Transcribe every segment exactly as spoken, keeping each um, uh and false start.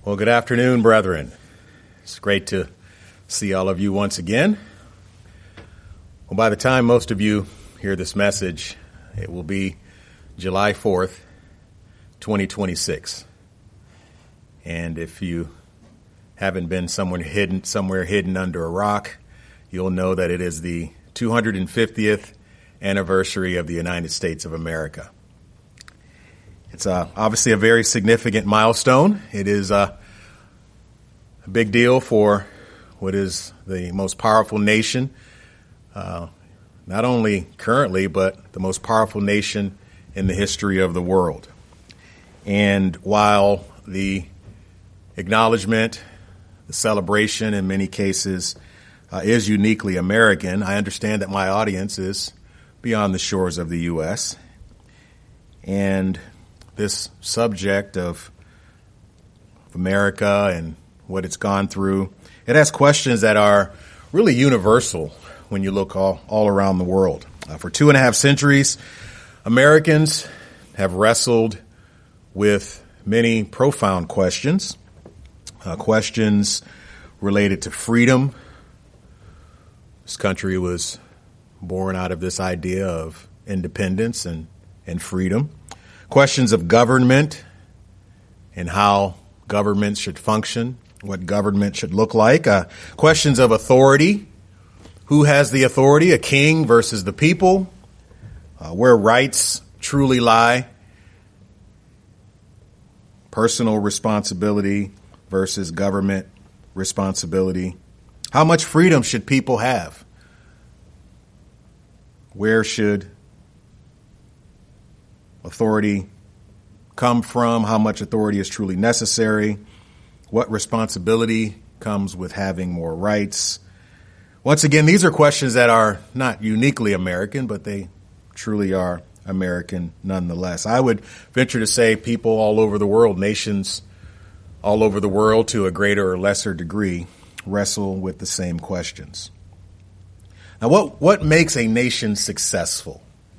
Well, good afternoon, brethren. It's great to see all of you once again. Well, by the time most of you hear this message, it will be July fourth, twenty twenty-six. And if you haven't been somewhere hidden, somewhere hidden under a rock, you'll know that it is the two hundred fiftieth anniversary of the United States of America. It's uh, obviously a very significant milestone. It is uh, a big deal for what is the most powerful nation, uh, not only currently, but the most powerful nation in the history of the world. And while the acknowledgement, the celebration in many cases uh, is uniquely American, I understand that my audience is beyond the shores of the U S. And this subject of America and what it's gone through, it has questions that are really universal when you look all, all around the world. Uh, for two and a half centuries, Americans have wrestled with many profound questions, uh, questions related to freedom. This country was born out of this idea of independence and, and freedom. Questions of government and how government should function, what government should look like. Uh, questions of authority. Who has the authority, a king versus the people? Uh, where rights truly lie. Personal responsibility versus government responsibility. How much freedom should people have? Where should authority come from? How much authority is truly necessary? What responsibility comes with having more rights? Once again, these are questions that are not uniquely American, but they truly are American nonetheless. I would venture to say people all over the world, nations all over the world to a greater or lesser degree, wrestle with the same questions. Now, what, what makes a nation successful?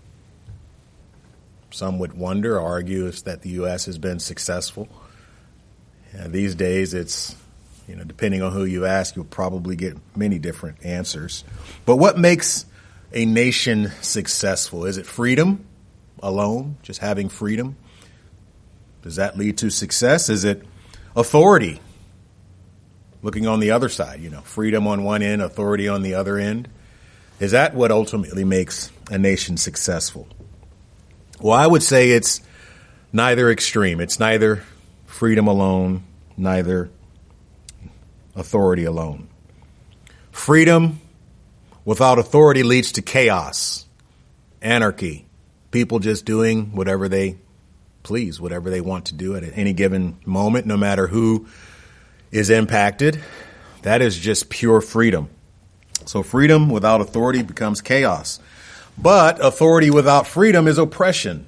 Some would wonder, argue, is that the U S has been successful. And these days, it's, you know, depending on who you ask, you'll probably get many different answers. But what makes a nation successful? Is it freedom alone, just having freedom? Does that lead to success? Is it authority? Looking on the other side, you know, freedom on one end, authority on the other end. Is that what ultimately makes a nation successful? Well, I would say it's neither extreme. It's neither freedom alone, neither authority alone. Freedom without authority leads to chaos, anarchy, people just doing whatever they please, whatever they want to do at any given moment, no matter who is impacted. That is just pure freedom. So freedom without authority becomes chaos. But authority without freedom is oppression.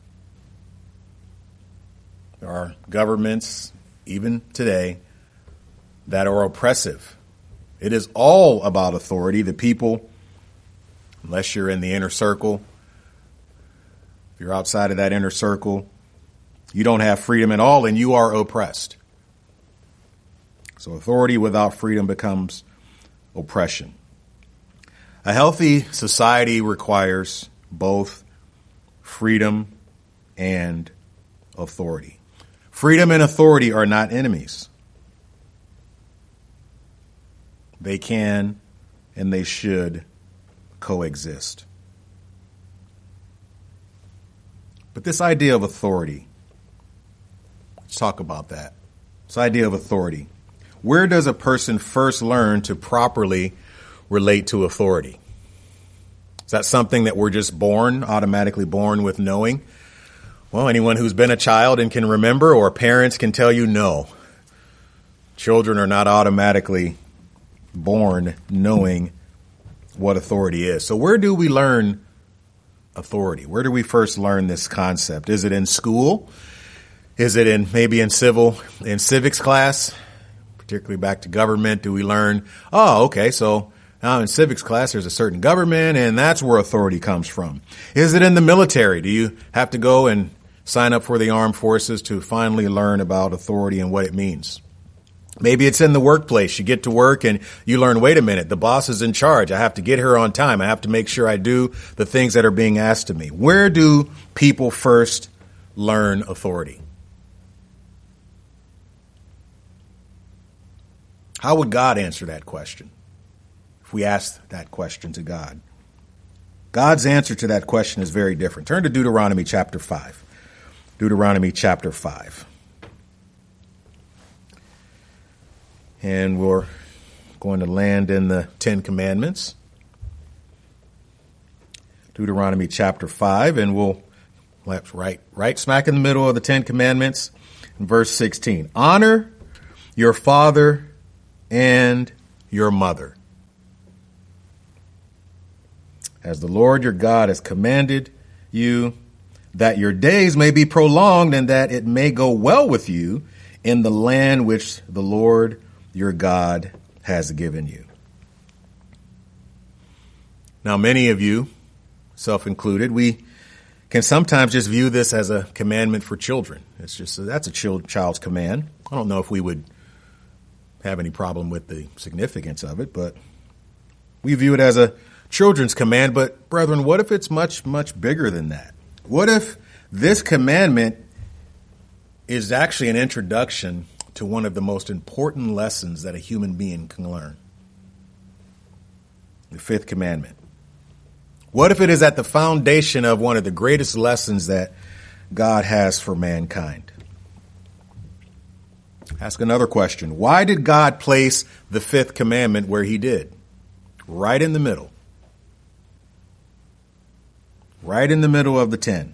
There are governments, even today, that are oppressive. It is all about authority. The people, unless you're in the inner circle, if you're outside of that inner circle, you don't have freedom at all and you are oppressed. So authority without freedom becomes oppression. A healthy society requires both freedom and authority. Freedom and authority are not enemies. They can and they should coexist. But this idea of authority, let's talk about that. This idea of authority. Where does a person first learn to properly relate to authority? Is that something that we're just born, automatically born with knowing? Well, anyone who's been a child and can remember, or parents can tell you no. Children are not automatically born knowing what authority is. So where do we learn authority? Where do we first learn this concept? Is it in school? Is it in maybe in civil, in civics class? Particularly back to government, do we learn, oh, okay, so now in civics class there's a certain government and that's where authority comes from. Is it in the military? Do you have to go and sign up for the armed forces to finally learn about authority and what it means. Maybe it's in the workplace. You get to work and you learn, wait a minute, the boss is in charge. I have to get here on time. I have to make sure I do the things that are being asked of me. Where do people first learn authority? How would God answer that question if we asked that question to God? God's answer to that question is very different. Turn to Deuteronomy chapter five. Deuteronomy chapter five. And we're going to land in the Ten Commandments. Deuteronomy chapter five, and we'll left, right, right smack in the middle of the Ten Commandments. In verse sixteen, honor your father and your mother, as the Lord your God has commanded you, that your days may be prolonged and that it may go well with you in the land which the Lord your God has given you. Now, many of you, self included, we can sometimes just view this as a commandment for children. It's just, that's a child's command. I don't know if we would have any problem with the significance of it, but we view it as a children's command. But brethren, what if it's much, much bigger than that? What if this commandment is actually an introduction to one of the most important lessons that a human being can learn? The fifth commandment. What if it is at the foundation of one of the greatest lessons that God has for mankind? Ask another question. Why did God place the fifth commandment where he did? Right in the middle. Right in the middle of the ten.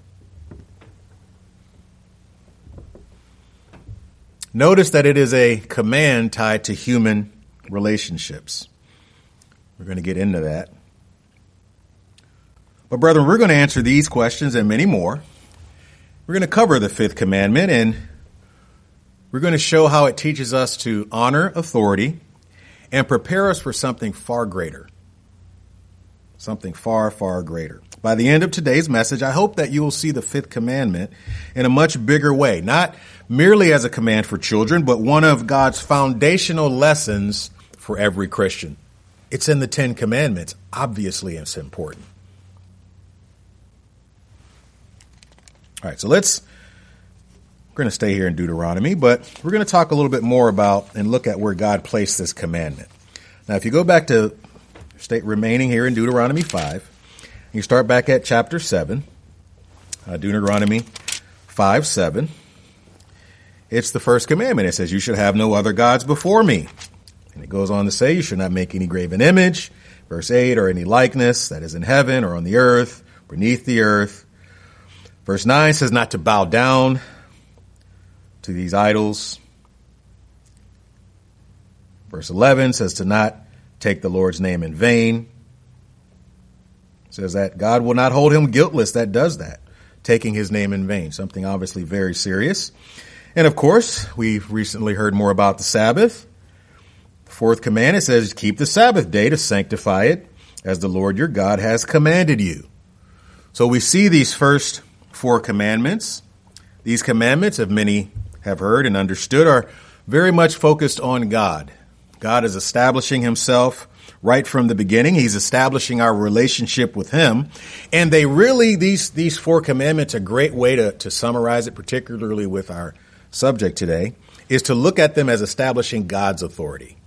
Notice that it is a command tied to human relationships. We're going to get into that. But brethren, we're going to answer these questions and many more. We're going to cover the fifth commandment, and we're going to show how it teaches us to honor authority and prepare us for something far greater. Something far, far greater. By the end of today's message, I hope that you will see the fifth commandment in a much bigger way, not merely as a command for children, but one of God's foundational lessons for every Christian. It's in the Ten Commandments. Obviously, it's important. All right, so let's, we're going to stay here in Deuteronomy, but we're going to talk a little bit more about and look at where God placed this commandment. Now, if you go back to, stay remaining here in Deuteronomy five, you start back at chapter seven, uh, Deuteronomy five, seven. It's the first commandment. It says, you should have no other gods before me. And it goes on to say, you should not make any graven image. Verse eight, or any likeness that is in heaven or on the earth, beneath the earth. Verse nine says not to bow down to these idols. Verse eleven says to not take the Lord's name in vain. It says that God will not hold him guiltless that does that, taking his name in vain, something obviously very serious. And of course, we've recently heard more about the Sabbath. The fourth command, it says, keep the Sabbath day to sanctify it as the Lord your God has commanded you. So we see these first four commandments. These commandments, as many have heard and understood, are very much focused on God. God is establishing himself right from the beginning. He's establishing our relationship with him. And they really, these, these four commandments, a great way to, to summarize it, particularly with our subject today, is to look at them as establishing God's authority.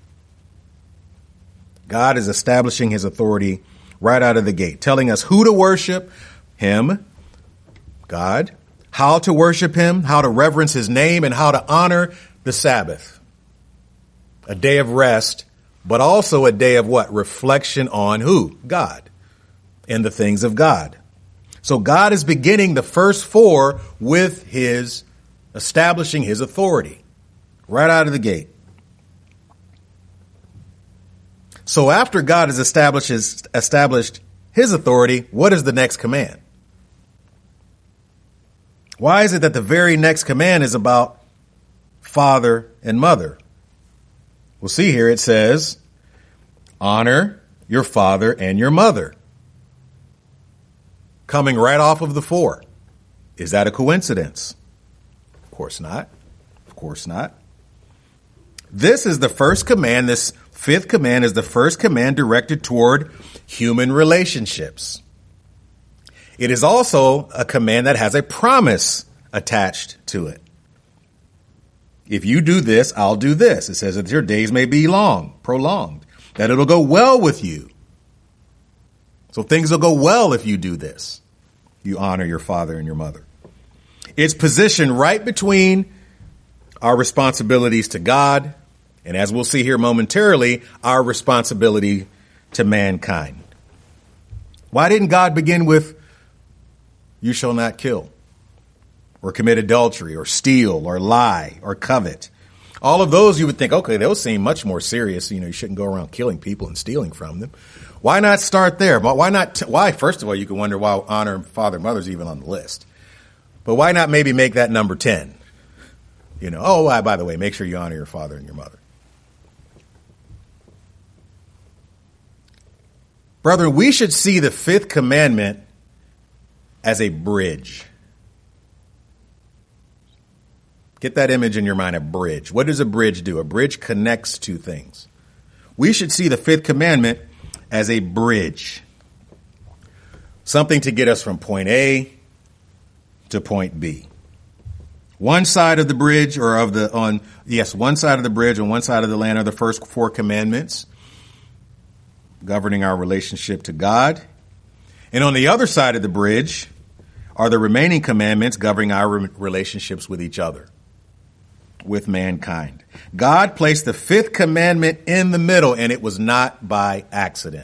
God is establishing his authority right out of the gate, telling us who to worship, him, God, how to worship him, how to reverence his name, and how to honor the Sabbath. A day of rest, but also a day of what? Reflection on who? God and the things of God. So God is beginning the first four with his establishing his authority right out of the gate. So after God has established his, established his authority, what is the next command? Why is it that the very next command is about father and mother? We'll see here it says, honor your father and your mother. Coming right off of the four. Is that a coincidence? Of course not. Of course not. This is the first command. This fifth command is the first command directed toward human relationships. It is also a command that has a promise attached to it. If you do this, I'll do this. It says that your days may be long, prolonged, that it'll go well with you. So things will go well if you do this. You honor your father and your mother. It's positioned right between our responsibilities to God and, as we'll see here momentarily, our responsibility to mankind. Why didn't God begin with, you shall not kill, or commit adultery, or steal, or lie, or covet? All of those you would think, okay, those seem much more serious. You know, you shouldn't go around killing people and stealing from them. Why not start there? Why not? T- why, first of all, you can wonder why honor father and mother is even on the list. But why not maybe make that number ten? You know, oh, by the way, make sure you honor your father and your mother. Brethren, we should see the fifth commandment as a bridge. Get that image in your mind, a bridge. What does a bridge do? A bridge connects two things. We should see the fifth commandment as a bridge. Something to get us from point A to point B. One side of the bridge or of the, on, yes, one side of the bridge and one side of the land are the first four commandments governing our relationship to God. And on the other side of the bridge are the remaining commandments governing our relationships with each other, with mankind. God placed the fifth commandment in the middle, and it was not by accident.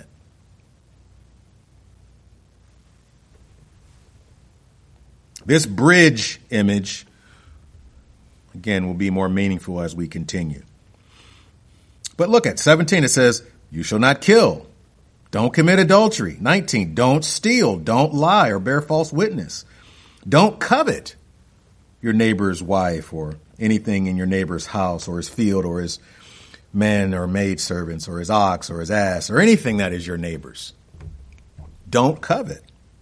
This bridge image, again, will be more meaningful as we continue. But look at seventeen. It says, you shall not kill. Don't commit adultery. nineteen, don't steal. Don't lie or bear false witness. Don't covet your neighbor's wife or anything in your neighbor's house or his field or his men or maid servants or his ox or his ass or anything that is your neighbor's. Don't covet.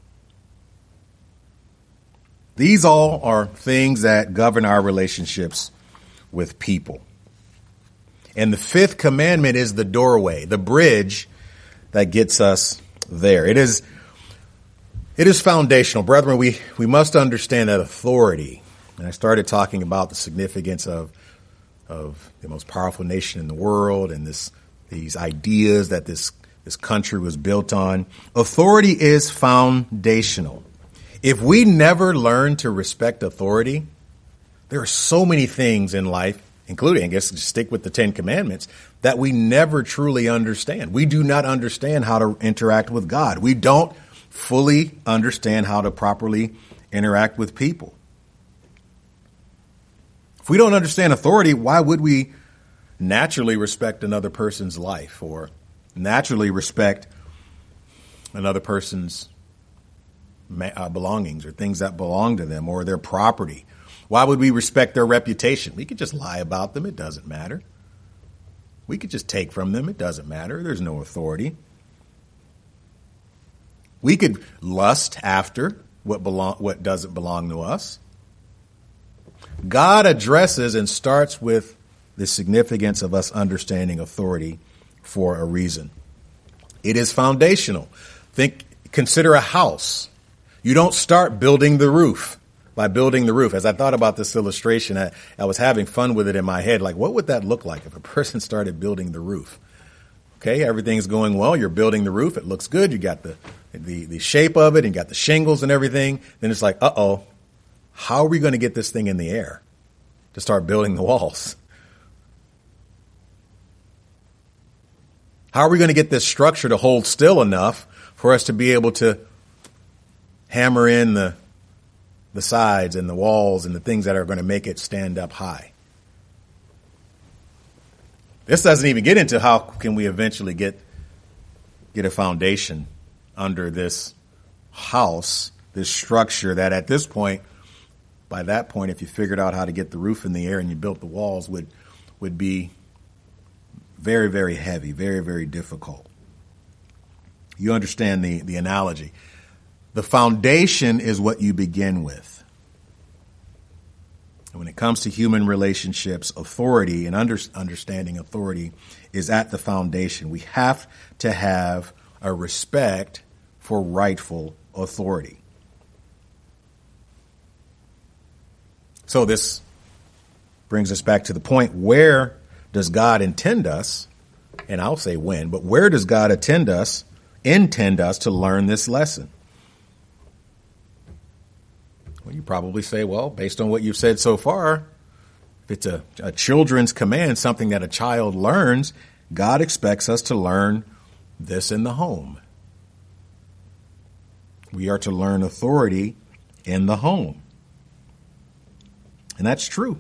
These all are things that govern our relationships with people. And the fifth commandment is the doorway, the bridge that gets us there. It is, it is foundational. Brethren, we, we must understand that authority. And I started talking about the significance of, of the most powerful nation in the world and this, these ideas that this, this country was built on. Authority is foundational. If we never learn to respect authority, there are so many things in life, including, I guess, just stick with the Ten Commandments, that we never truly understand. We do not understand how to interact with God. We don't fully understand how to properly interact with people. If we don't understand authority, why would we naturally respect another person's life or naturally respect another person's belongings or things that belong to them or their property? Why would we respect their reputation? We could just lie about them. It doesn't matter. We could just take from them. It doesn't matter. There's no authority. We could lust after what belong, what doesn't belong to us. God addresses and starts with the significance of us understanding authority for a reason. It is foundational. Think, consider a house. You don't start building the roof by building the roof. As I thought about this illustration, I, I was having fun with it in my head. Like, what would that look like if a person started building the roof? Okay, everything's going well. You're building the roof. It looks good. You got the, the, the shape of it and you got the shingles and everything. Then it's like, uh-oh, how are we going to get this thing in the air to start building the walls? How are we going to get this structure to hold still enough for us to be able to hammer in the the sides and the walls and the things that are going to make it stand up high? This doesn't even get into how can we eventually get get a foundation under this house, this structure that at this point, by that point, if you figured out how to get the roof in the air and you built the walls, would would be very, very heavy, very, very difficult. You understand the, the analogy. The foundation is what you begin with. And when it comes to human relationships, authority and under, understanding authority is at the foundation. We have to have a respect for rightful authority. So this brings us back to the point, where does God intend us? And I'll say when, but where does God intend us, intend us to learn this lesson? Well, you probably say, well, based on what you've said so far, if it's a, a children's command, something that a child learns, God expects us to learn this in the home. We are to learn authority in the home. And that's true.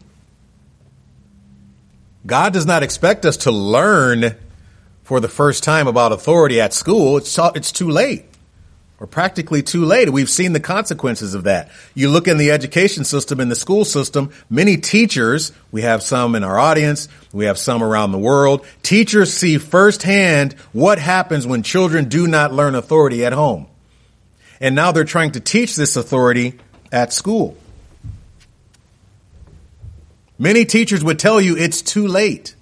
God does not expect us to learn for the first time about authority at school. It's, it's too late. Or practically too late. We've seen the consequences of that. You look in the education system, in the school system, many teachers, we have some in our audience, we have some around the world, teachers see firsthand what happens when children do not learn authority at home. And now they're trying to teach this authority at school. Many teachers would tell you it's too late.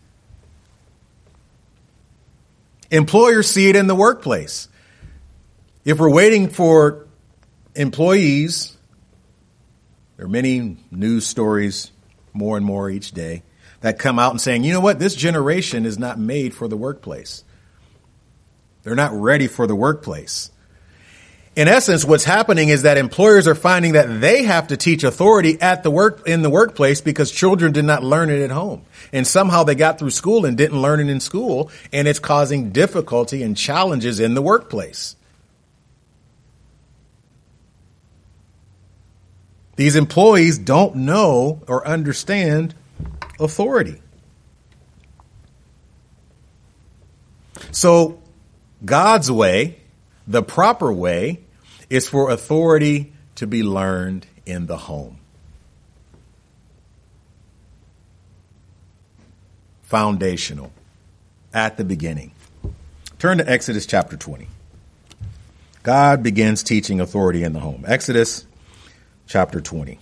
Employers see it in the workplace. If we're waiting for employees, there are many news stories, more and more each day, that come out and saying, you know what, this generation is not made for the workplace. They're not ready for the workplace. In essence, what's happening is that employers are finding that they have to teach authority at the work, in the workplace, because children did not learn it at home. And somehow they got through school and didn't learn it in school, and it's causing difficulty and challenges in the workplace. These employees don't know or understand authority. So God's way, the proper way, is for authority to be learned in the home. Foundational, at the beginning. Turn to Exodus chapter twenty. God begins teaching authority in the home. Exodus chapter twenty.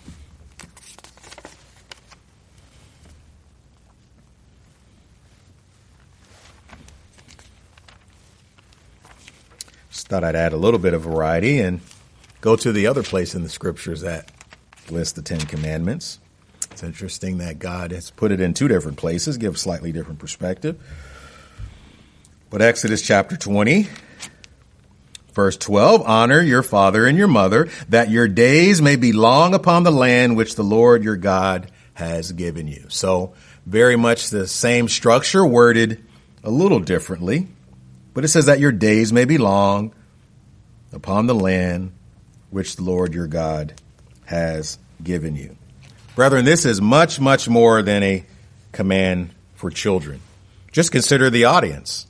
Just thought I'd add a little bit of variety and go to the other place in the scriptures that lists the Ten Commandments. It's interesting that God has put it in two different places, give a slightly different perspective. But Exodus chapter twenty, verse twelve, honor your father and your mother, that your days may be long upon the land which the Lord your God has given you. So very much the same structure, worded a little differently, but it says that your days may be long upon the land which the Lord your God has given you. Brethren, this is much, much more than a command for children. Just consider the audience.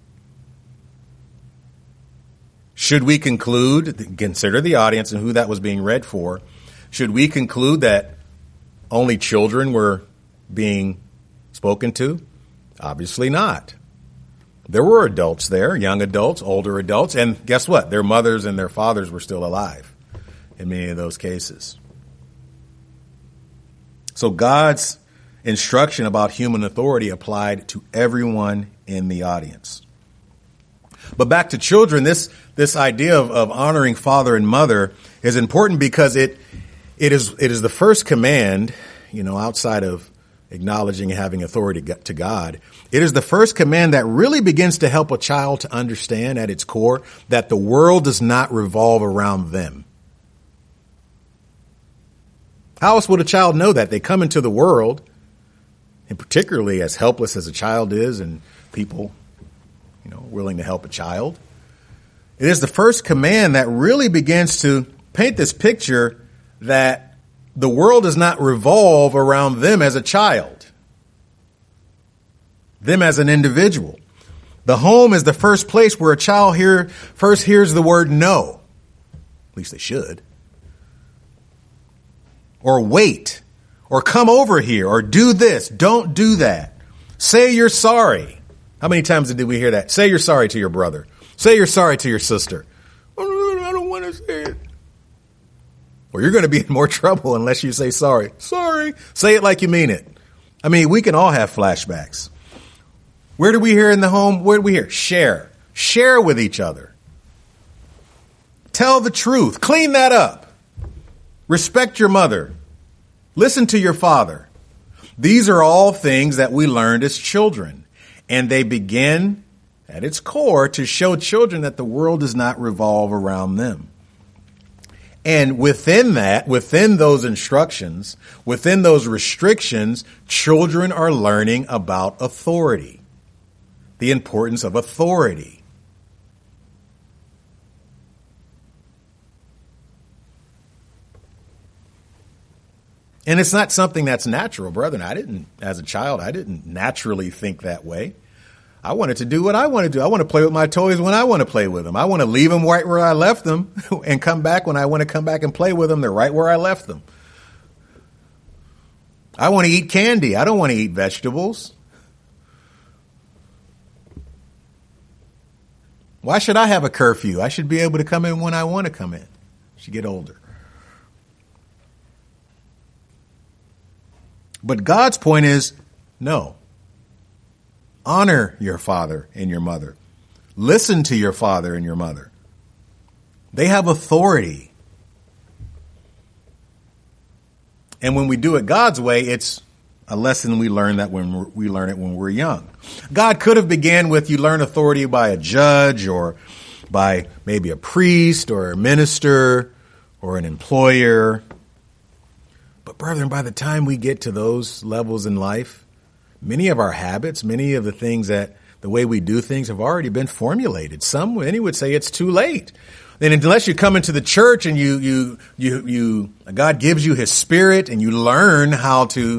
Should we conclude, consider the audience and who that was being read for, should we conclude that only children were being spoken to? Obviously not. There were adults there, young adults, older adults, and guess what? Their mothers and their fathers were still alive in many of those cases. So God's instruction about human authority applied to everyone in the audience. But back to children, this this idea of, of honoring father and mother is important because it it is it is the first command, you know, outside of acknowledging and having authority to God. It is the first command that really begins to help a child to understand at its core that the world does not revolve around them. How else would a child know that? They come into the world, and particularly as helpless as a child is, and people, you know, willing to help a child. It is the first command that really begins to paint this picture that the world does not revolve around them as a child, them as an individual. The home is the first place where a child hear, first hears the word no. At least they should. Or wait, or come over here, or do this, don't do that. Say you're sorry. How many times did we hear that? Say you're sorry to your brother. Say you're sorry to your sister. I don't want to say it. or you're going to be in more trouble unless you say sorry. Sorry. Say it like you mean it. I mean, we can all have flashbacks. Where do we hear in the home? Where do we hear? Share. Share with each other. Tell the truth. Clean that up. Respect your mother. Listen to your father. These are all things that we learned as children, and they begin at its core to show children that the world does not revolve around them. And within that, within those instructions, within those restrictions, children are learning about authority, the importance of authority. And it's not something that's natural, brethren. I didn't, as a child, I didn't naturally think that way. I wanted to do what I want to do. I want to play with my toys when I want to play with them. I want to leave them right where I left them and come back when I want to come back and play with them. They're right where I left them. I want to eat candy. I don't want to eat vegetables. Why should I have a curfew? I should be able to come in when I want to come in. I should get older. But God's point is, no. Honor your father and your mother. Listen to your father and your mother. They have authority. And when we do it God's way, it's a lesson we learn that when we're, we learn it when we're young. God could have began with you learn authority by a judge or by maybe a priest or a minister or an employer. But brethren, by the time we get to those levels in life, many of our habits, many of the things that the way we do things have already been formulated. Some, many would say it's too late. And unless you come into the church and you, you, you, you, God gives you his spirit and you learn how to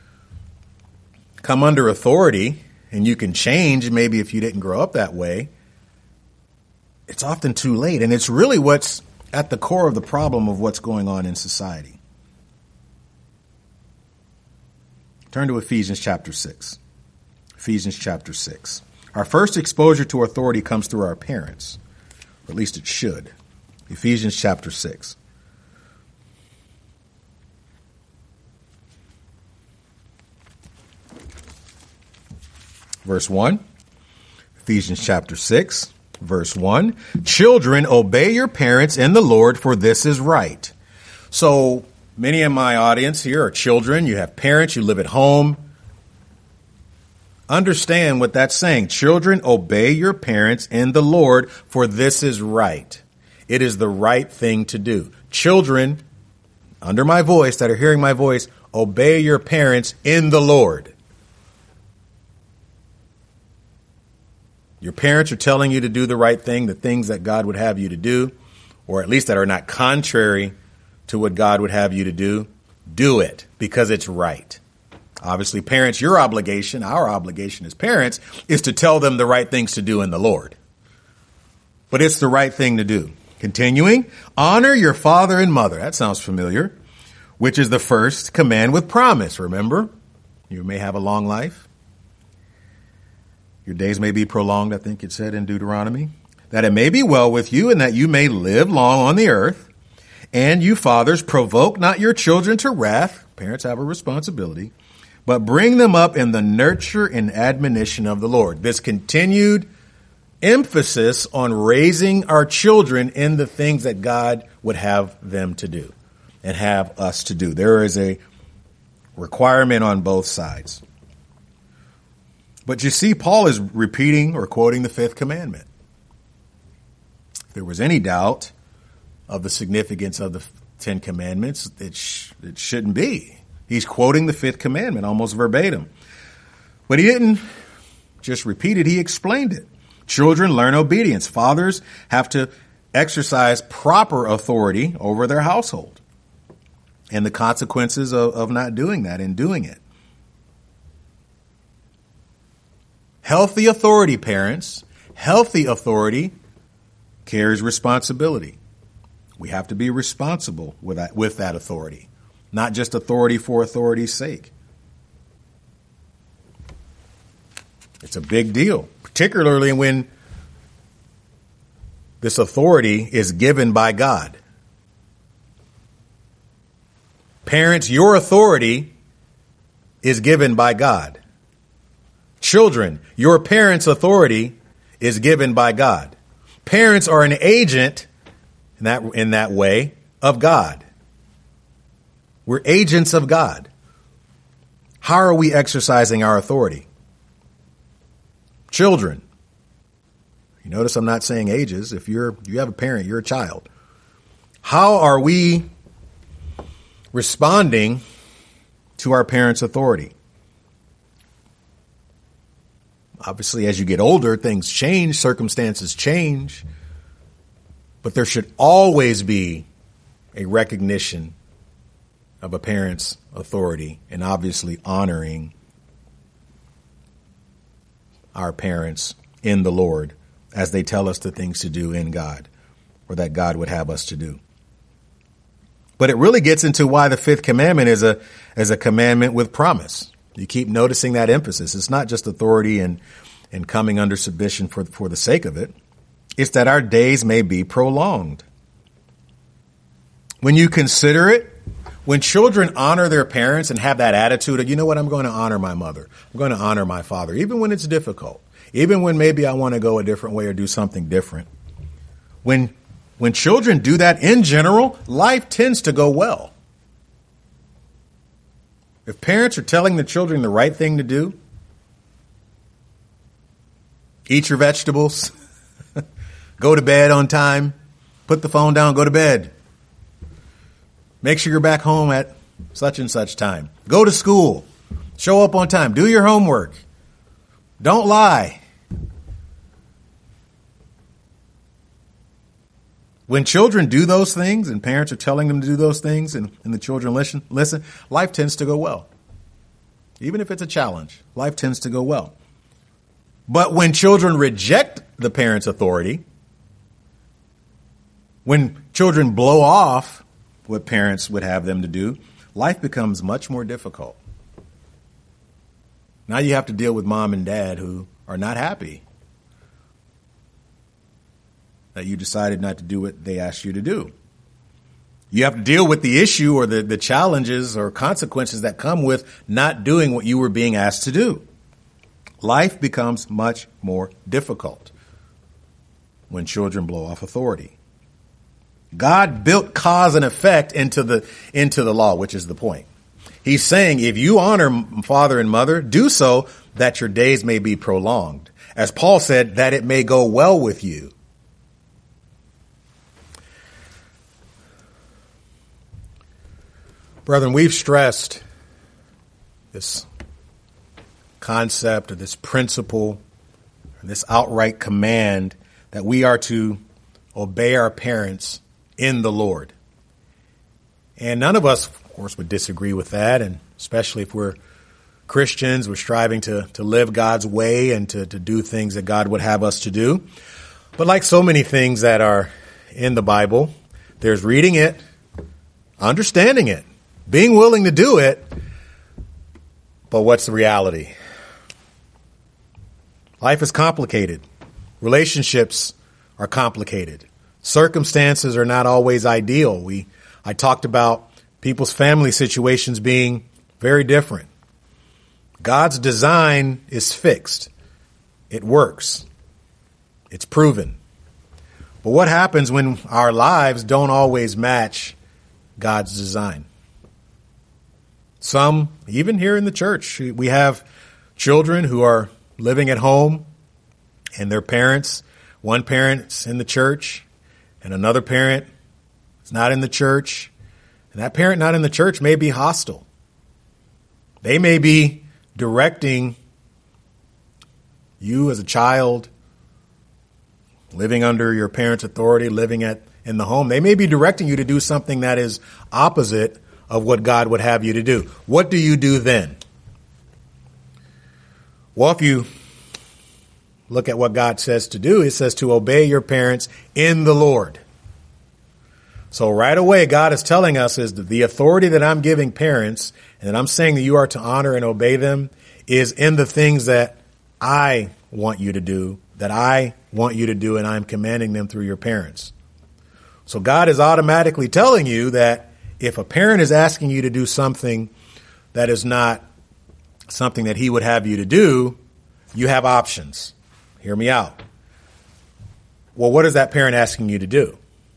come under authority and you can change maybe if you didn't grow up that way, it's often too late. And it's really what's at the core of the problem of what's going on in society. Turn to Ephesians chapter six. Ephesians chapter six. Our first exposure to authority comes through our parents, or at least it should. Ephesians chapter six. Verse one. Ephesians chapter six, verse one. Children, obey your parents in the Lord, for this is right. So, many in my audience here are children. You have parents. You live at home. Understand what that's saying. Children, obey your parents in the Lord, for this is right. It is the right thing to do. Children, under my voice, that are hearing my voice, obey your parents in the Lord. Your parents are telling you to do the right thing, the things that God would have you to do, or at least that are not contrary to what God would have you to do. Do it because it's right. Obviously, parents, your obligation, our obligation as parents, is to tell them the right things to do in the Lord. But it's the right thing to do. Continuing, honor your father and mother. That sounds familiar. Which is the first command with promise. Remember, you may have a long life. Your days may be prolonged, I think it said in Deuteronomy. That it may be well with you and that you may live long on the earth. And you fathers, provoke not your children to wrath. Parents have a responsibility. But bring them up in the nurture and admonition of the Lord. This continued emphasis on raising our children in the things that God would have them to do and have us to do. There is a requirement on both sides. But you see, Paul is repeating or quoting the fifth commandment. If there was any doubt of the significance of the Ten Commandments, it, sh- it shouldn't be. He's quoting the fifth commandment almost verbatim. But he didn't just repeat it, he explained it. Children learn obedience. Fathers have to exercise proper authority over their household and the consequences of, of not doing that and doing it. Healthy authority, parents, healthy authority carries responsibility. We have to be responsible with that, with that authority, not just authority for authority's sake. It's a big deal, particularly when this authority is given by God. Parents, your authority is given by God. Children, your parents' authority is given by God. Parents are an agent in that, in that way of God. We're agents of God. How are we exercising our authority? Children. You notice I'm not saying ages. If you're you have a parent, you're a child. How are we responding to our parents' authority? Obviously, as you get older, things change, circumstances change, but there should always be a recognition of a parent's authority and obviously honoring our parents in the Lord as they tell us the things to do in God or that God would have us to do. But it really gets into why the fifth commandment is a is a commandment with promise. You keep noticing that emphasis. It's not just authority and, and coming under submission for, for the sake of it. It's that our days may be prolonged. When you consider it, when children honor their parents and have that attitude of, you know what, I'm going to honor my mother. I'm going to honor my father, even when it's difficult, even when maybe I want to go a different way or do something different. When, when children do that in general, life tends to go well. If parents are telling the children the right thing to do, eat your vegetables, go to bed on time, put the phone down, go to bed. Make sure you're back home at such and such time. Go to school. Show up on time. Do your homework. Don't lie. When children do those things and parents are telling them to do those things and, and the children listen, listen, life tends to go well. Even if it's a challenge, life tends to go well. But when children reject the parent's authority, when children blow off what parents would have them to do, life becomes much more difficult. Now you have to deal with mom and dad who are not happy that you decided not to do what they asked you to do. You have to deal with the issue or the, the challenges or consequences that come with not doing what you were being asked to do. Life becomes much more difficult when children blow off authority. God built cause and effect into the into the law, which is the point. He's saying if you honor father and mother, do so that your days may be prolonged. As Paul said, that it may go well with you. Brethren, we've stressed this concept or this principle, or this outright command that we are to obey our parents in the Lord. And none of us, of course, would disagree with that, and especially if we're Christians, we're striving to, to live God's way and to, to do things that God would have us to do. But like so many things that are in the Bible, there's reading it, understanding it, being willing to do it, but what's the reality? Life is complicated. Relationships are complicated. Circumstances are not always ideal. We, I talked about people's family situations being very different. God's design is fixed. It works. It's proven. But what happens when our lives don't always match God's design? Some, even here in the church, we have children who are living at home and their parents, one parent's in the church and another parent is not in the church. And that parent not in the church may be hostile. They may be directing you as a child living under your parents' authority, living at in the home. They may be directing you to do something that is opposite of what God would have you to do. What do you do then? Well, if you look at what God says to do, it says to obey your parents in the Lord. So right away, God is telling us is that the authority that I'm giving parents and that I'm saying that you are to honor and obey them is in the things that I want you to do, that I want you to do, and I'm commanding them through your parents. So God is automatically telling you that if a parent is asking you to do something that is not something that he would have you to do, you have options. Hear me out. Well, what is that parent asking you to do?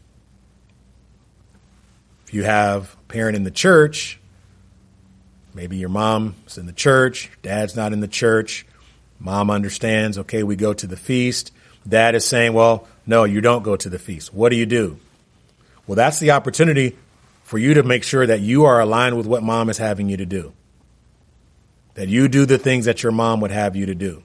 If you have a parent in the church, maybe your mom's in the church, dad's not in the church, mom understands, okay, we go to the feast. Dad is saying, well, no, you don't go to the feast. What do you do? Well, that's the opportunity for you to make sure that you are aligned with what mom is having you to do. That you do the things that your mom would have you to do.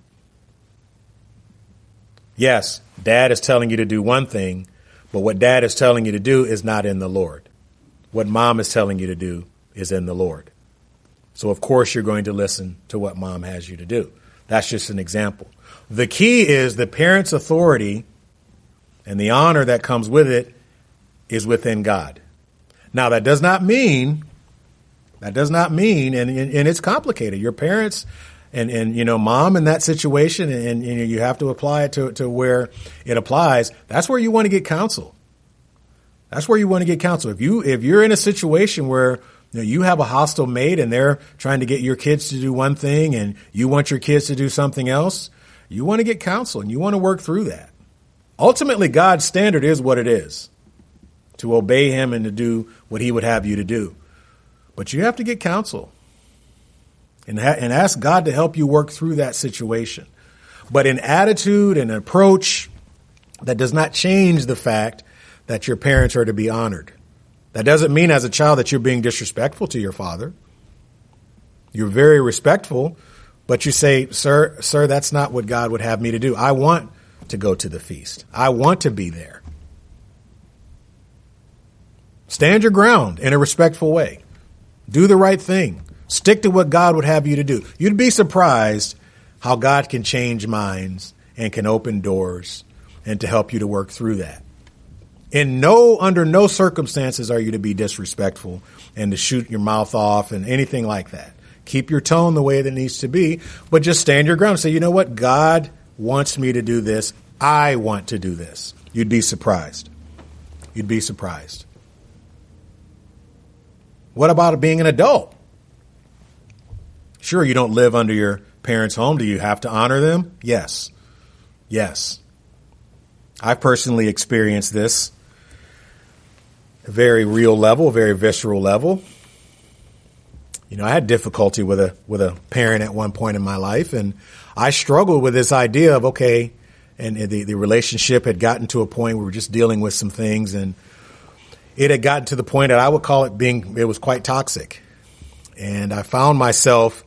Yes, dad is telling you to do one thing, but what dad is telling you to do is not in the Lord. What mom is telling you to do is in the Lord. So, of course, you're going to listen to what mom has you to do. That's just an example. The key is the parent's authority and the honor that comes with it is within God. Now, that does not mean, that does not mean, and, and it's complicated. Your parents and, and, you know, mom in that situation, and, and you know, you have to apply it to, to where it applies. That's where you want to get counsel. That's where you want to get counsel. If you, if you're in a situation where, you know, you have a hostile mate and they're trying to get your kids to do one thing and you want your kids to do something else, you want to get counsel and you want to work through that. Ultimately, God's standard is what it is, to obey him and to do what he would have you to do. But you have to get counsel and, ha- and ask God to help you work through that situation. But in attitude and approach, that does not change the fact that your parents are to be honored. That doesn't mean as a child that you're being disrespectful to your father. You're very respectful, but you say, sir, sir, that's not what God would have me to do. I want to go to the feast. I want to be there. Stand your ground in a respectful way. Do the right thing. Stick to what God would have you to do. You'd be surprised how God can change minds and can open doors and to help you to work through that. In no, under no circumstances are you to be disrespectful and to shoot your mouth off and anything like that. Keep your tone the way that it needs to be, but just stand your ground and say, you know what? God wants me to do this. I want to do this. You'd be surprised. You'd be surprised. What about being an adult? Sure, you don't live under your parents' home. Do you have to honor them? Yes. Yes. I've personally experienced this. A very real level, a very visceral level. You know, I had difficulty with a with a parent at one point in my life, and I struggled with this idea of, okay, and the, the relationship had gotten to a point where we were just dealing with some things, and it had gotten to the point that I would call it being, it was quite toxic. And I found myself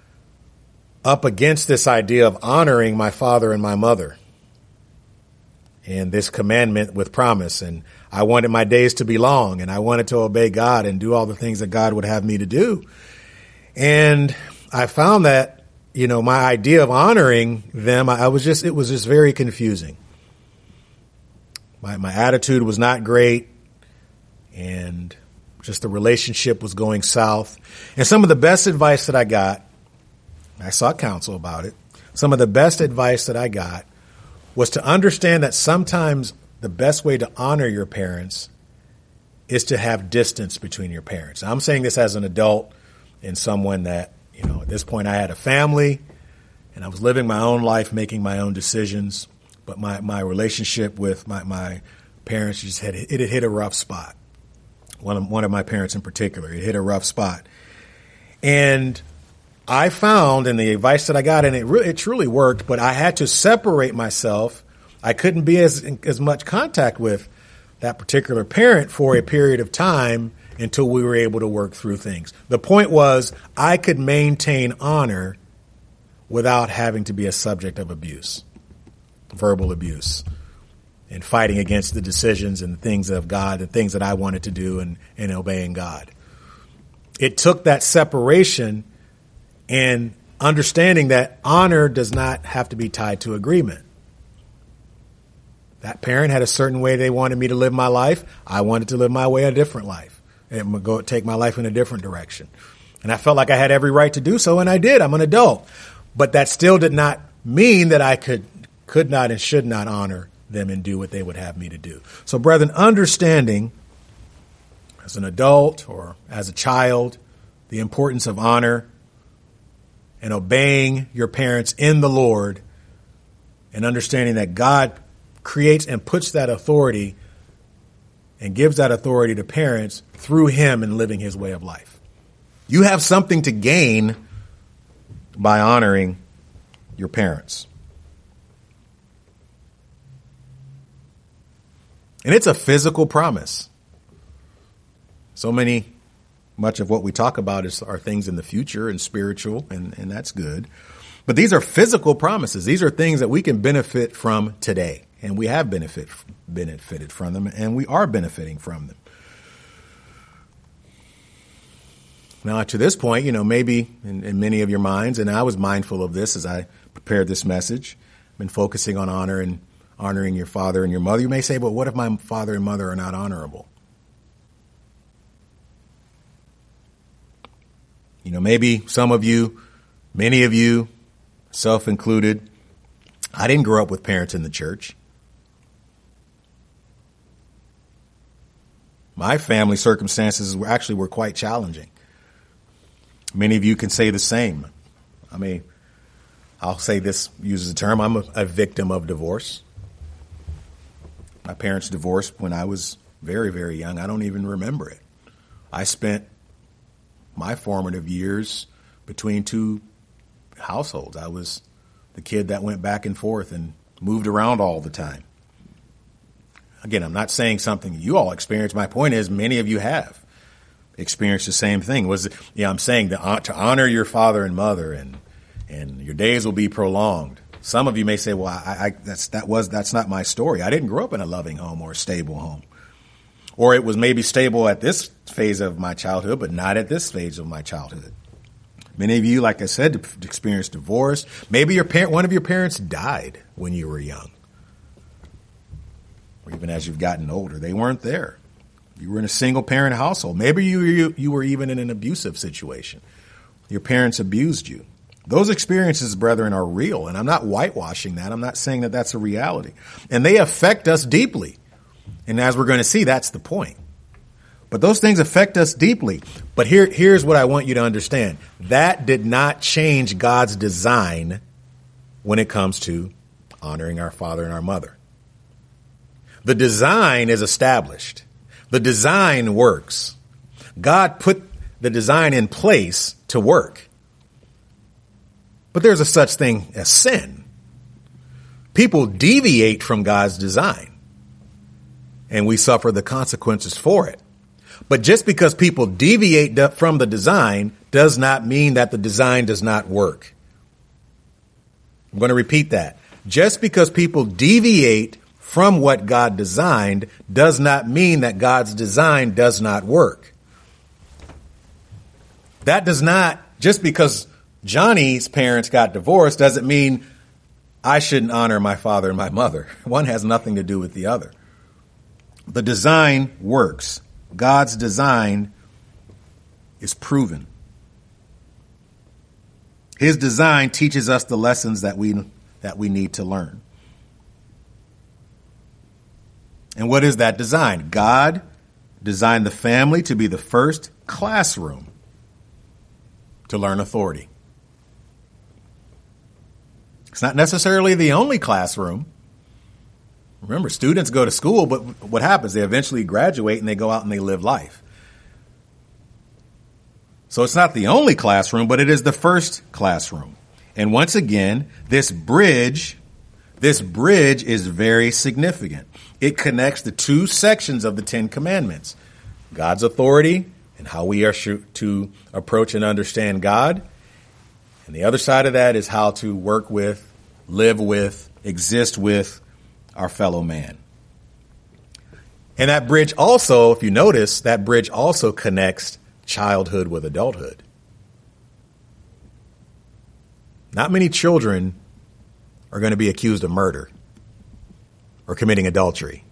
up against this idea of honoring my father and my mother and this commandment with promise. And I wanted my days to be long, and I wanted to obey God and do all the things that God would have me to do. And I found that, you know, my idea of honoring them, I was just, it was just very confusing. My, my attitude was not great, and just the relationship was going south. And some of the best advice that I got, I sought counsel about it. Some of the best advice that I got was to understand that sometimes the best way to honor your parents is to have distance between your parents. I'm saying this as an adult and someone that, you know, at this point I had a family and I was living my own life, making my own decisions. But my, my relationship with my, my parents just had, it had hit a rough spot. One of, one of my parents in particular, it hit a rough spot. And I found, and the advice that I got, and it really, it truly worked, but I had to separate myself. I couldn't be as, as much contact with that particular parent for a period of time until we were able to work through things. The point was I could maintain honor without having to be a subject of abuse, verbal abuse, and fighting against the decisions and the things of God, the things that I wanted to do, and, and obeying God. It took that separation and understanding that honor does not have to be tied to agreement. That parent had a certain way they wanted me to live my life. I wanted to live my way, a different life, and go take my life in a different direction. And I felt like I had every right to do so, and I did. I'm an adult. But that still did not mean that I could could not and should not honor them and do what they would have me to do. So, brethren, understanding as an adult or as a child, the importance of honor and obeying your parents in the Lord, and understanding that God creates and puts that authority and gives that authority to parents through him and living his way of life. You have something to gain by honoring your parents. And it's a physical promise. So many, much of what we talk about is are things in the future and spiritual, and, and that's good. But these are physical promises. These are things that we can benefit from today. And we have benefit, benefited from them, and we are benefiting from them. Now, to this point, you know, maybe in, in many of your minds, and I was mindful of this as I prepared this message, I've been focusing on honor and honoring your father and your mother. You may say, but what if my father and mother are not honorable? You know, maybe some of you, many of you, self included, I didn't grow up with parents in the church. My family circumstances were actually were quite challenging. Many of you can say the same. I mean, I'll say this, uses the term, I'm a, a victim of divorce. My parents divorced when I was very, very young. I don't even remember it. I spent my formative years between two households. I was the kid that went back and forth and moved around all the time. Again, I'm not saying something you all experienced. My point is many of you have experienced the same thing. Was yeah, I'm saying that to honor your father and mother, and and your days will be prolonged. Some of you may say, "Well, I, I that's that was that's not my story. I didn't grow up in a loving home or a stable home, or it was maybe stable at this phase of my childhood, but not at this phase of my childhood." Many of you, like I said, experienced divorce. Maybe your parent, one of your parents died when you were young, or even as you've gotten older, they weren't there. You were in a single parent household. Maybe you, you you were even in an abusive situation. Your parents abused you. Those experiences, brethren, are real, and I'm not whitewashing that. I'm not saying that that's a reality. And they affect us deeply. And as we're going to see, that's the point. But those things affect us deeply. But here, here's what I want you to understand. That did not change God's design when it comes to honoring our father and our mother. The design is established. The design works. God put the design in place to work. But there's a such thing as sin. People deviate from God's design, and we suffer the consequences for it. But just because people deviate from the design does not mean that the design does not work. I'm going to repeat that. Just because people deviate from what God designed does not mean that God's design does not work. That does not, just because Johnny's parents got divorced doesn't mean I shouldn't honor my father and my mother. One has nothing to do with the other. The design works. God's design is proven. His design teaches us the lessons that we that we need to learn. And what is that design? God designed the family to be the first classroom to learn authority. It's not necessarily the only classroom. Remember, students go to school, but what happens? They eventually graduate and they go out and they live life. So it's not the only classroom, but it is the first classroom. And once again, this bridge, this bridge is very significant. It connects the two sections of the Ten Commandments, God's authority and how we are to approach and understand God. And the other side of that is how to work with, live with, exist with our fellow man. And that bridge also, if you notice, that bridge also connects childhood with adulthood. Not many children are going to be accused of murder or committing adultery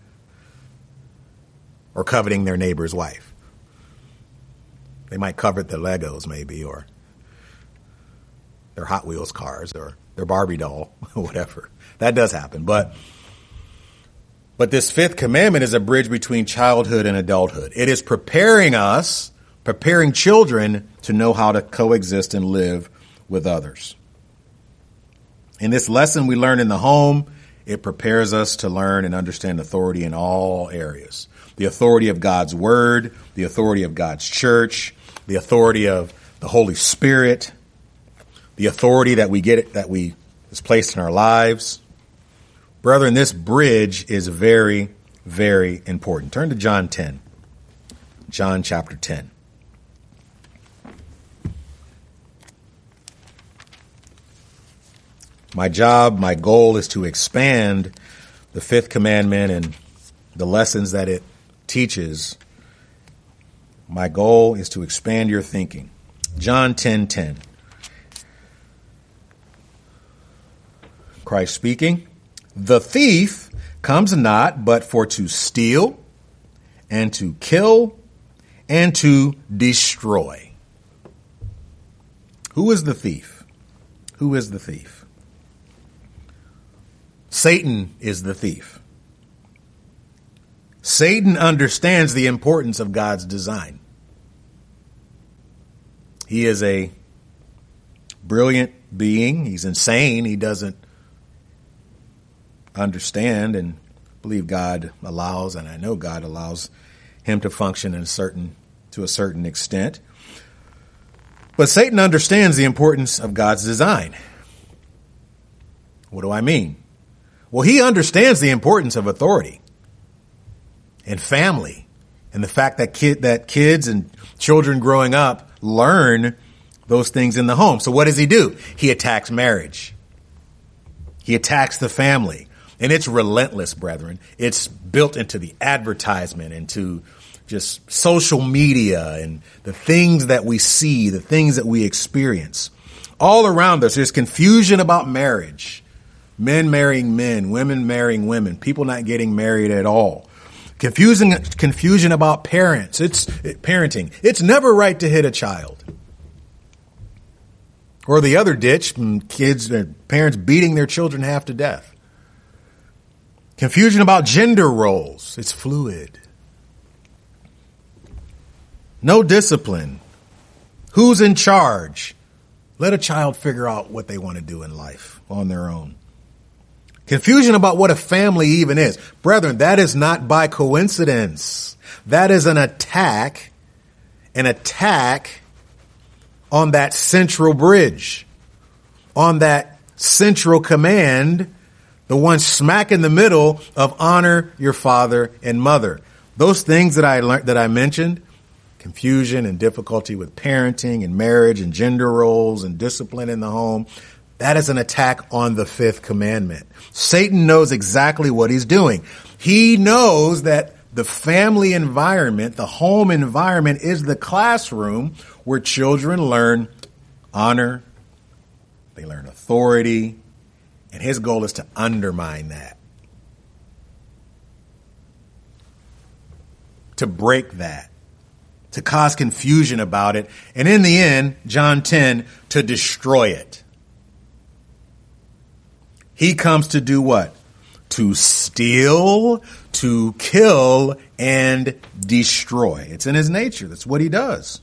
or coveting their neighbor's wife. They might covet their Legos maybe, or their Hot Wheels cars, or their Barbie doll, or whatever. That does happen. But But this fifth commandment is a bridge between childhood and adulthood. It is preparing us, preparing children to know how to coexist and live with others. In this lesson we learn in the home, it prepares us to learn and understand authority in all areas. The authority of God's word, the authority of God's church, the authority of the Holy Spirit, the authority that we get, that we is placed in our lives. Brethren, this bridge is very, very important. Turn to John ten. John chapter ten. My job, my goal is to expand the fifth commandment and the lessons that it teaches. My goal is to expand your thinking. John ten ten. Christ speaking. The thief comes not but for to steal and to kill and to destroy. Who is the thief? Who is the thief? Satan is the thief. Satan understands the importance of God's design. He is a brilliant being. He's insane. He doesn't understand and believe God allows, and I know God allows him to function in a certain, to a certain extent. But Satan understands the importance of God's design. What do I mean? Well, he understands the importance of authority and family and the fact that kid, that kids and children growing up learn those things in the home. So what does he do? He attacks marriage. He attacks the family. And it's relentless, brethren. It's built into the advertisement, into just social media and the things that we see, the things that we experience. All around us, there's confusion about marriage. Men marrying men, women marrying women, people not getting married at all. Confusing, confusion about parents. It's it, parenting. It's never right to hit a child. Or the other ditch, kids, parents beating their children half to death. Confusion about gender roles. It's fluid. No discipline. Who's in charge? Let a child figure out what they want to do in life on their own. Confusion about what a family even is. Brethren, that is not by coincidence. That is an attack, an attack on that central bridge, on that central command, the one smack in the middle of honor your father and mother. Those things that I learned, that I mentioned, confusion and difficulty with parenting and marriage and gender roles and discipline in the home, that is an attack on the fifth commandment. Satan knows exactly what he's doing. He knows that the family environment, the home environment, is the classroom where children learn honor, they learn authority, and his goal is to undermine that, to break that, to cause confusion about it, and in the end, John ten, to destroy it. He comes to do what? To steal, to kill, and destroy. It's in his nature. That's what he does.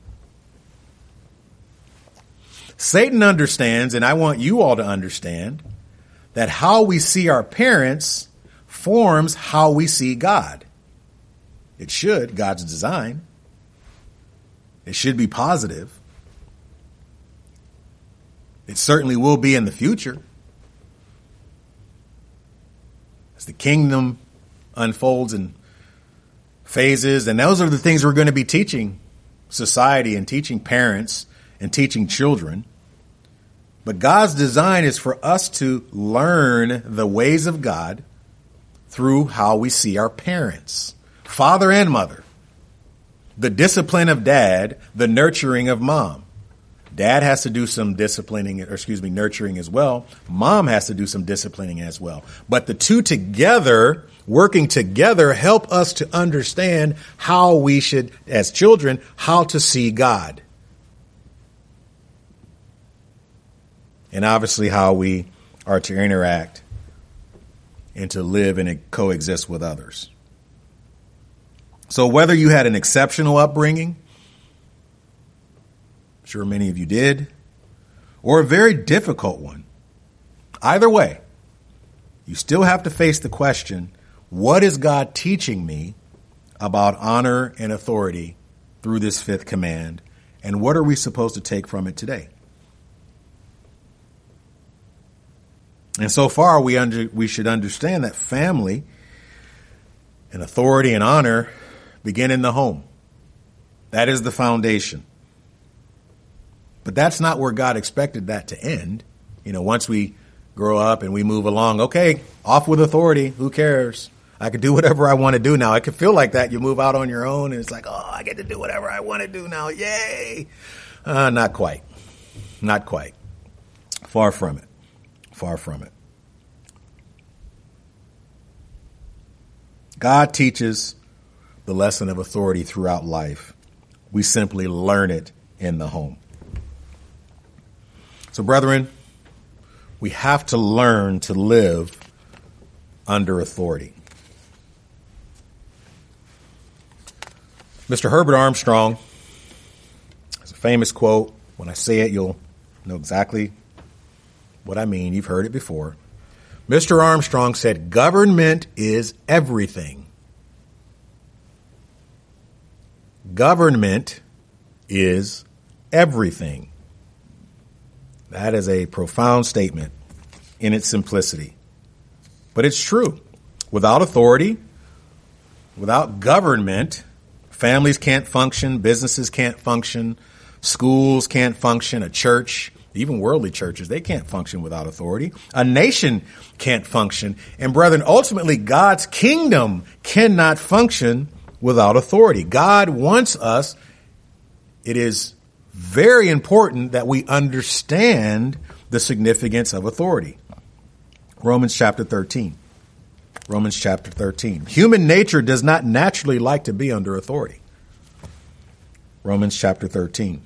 Satan understands, and I want you all to understand, that how we see our parents forms how we see God. It should, God's design. It should be positive. It certainly will be in the future. As the kingdom unfolds in phases, and those are the things we're going to be teaching society and teaching parents and teaching children. But God's design is for us to learn the ways of God through how we see our parents, father and mother, the discipline of dad, the nurturing of mom. Dad has to do some disciplining, or excuse me, nurturing as well. Mom has to do some disciplining as well. But the two together, working together, help us to understand how we should, as children, how to see God. And obviously how we are to interact and to live and coexist with others. So whether you had an exceptional upbringing, I'm sure many of you did, or a very difficult one, either way, you still have to face the question, what is God teaching me about honor and authority through this fifth command, and what are we supposed to take from it today? And so far, we under, we should understand that family and authority and honor begin in the home. That is the foundation. But that's not where God expected that to end. You know, once we grow up and we move along, okay, off with authority. Who cares? I can do whatever I want to do now. It can feel like that. You move out on your own and it's like, oh, I get to do whatever I want to do now. Yay. Uh, not quite. Not quite. Far from it. Far from it. God teaches the lesson of authority throughout life. We simply learn it in the home. So, brethren, we have to learn to live under authority. Mister Herbert Armstrong has a famous quote. When I say it, you'll know exactly what I mean. You've heard it before. Mister Armstrong said, government is everything. Government is everything. That is a profound statement in its simplicity. But it's true. Without authority, without government, families can't function, businesses can't function, schools can't function, a church, even worldly churches, they can't function without authority. A nation can't function. And brethren, ultimately, God's kingdom cannot function without authority. God wants us, it is very important that we understand the significance of authority. Romans chapter thirteen. Romans chapter thirteen. Human nature does not naturally like to be under authority. Romans chapter thirteen.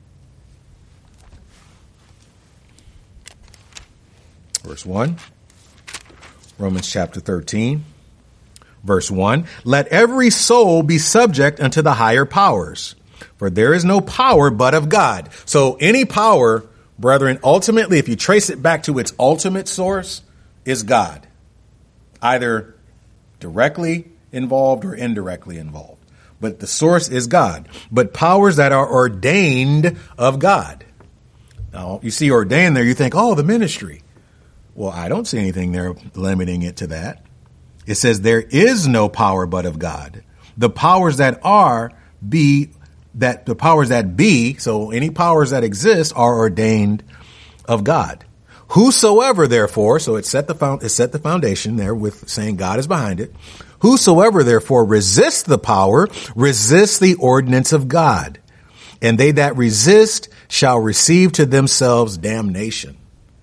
Verse one. Romans chapter thirteen. Verse one. Let every soul be subject unto the higher powers, for there is no power but of God. So any power, brethren, ultimately, if you trace it back to its ultimate source, is God. Either directly involved or indirectly involved. But the source is God. But powers that are ordained of God. Now, you see ordained there, you think, oh, the ministry. Well, I don't see anything there limiting it to that. It says there is no power but of God. The powers that are be that the powers that be, so any powers that exist are ordained of God. Whosoever, therefore, so it set the found, it set the foundation there with saying God is behind it. Whosoever, therefore, resists the power, resists the ordinance of God. And they that resist shall receive to themselves damnation.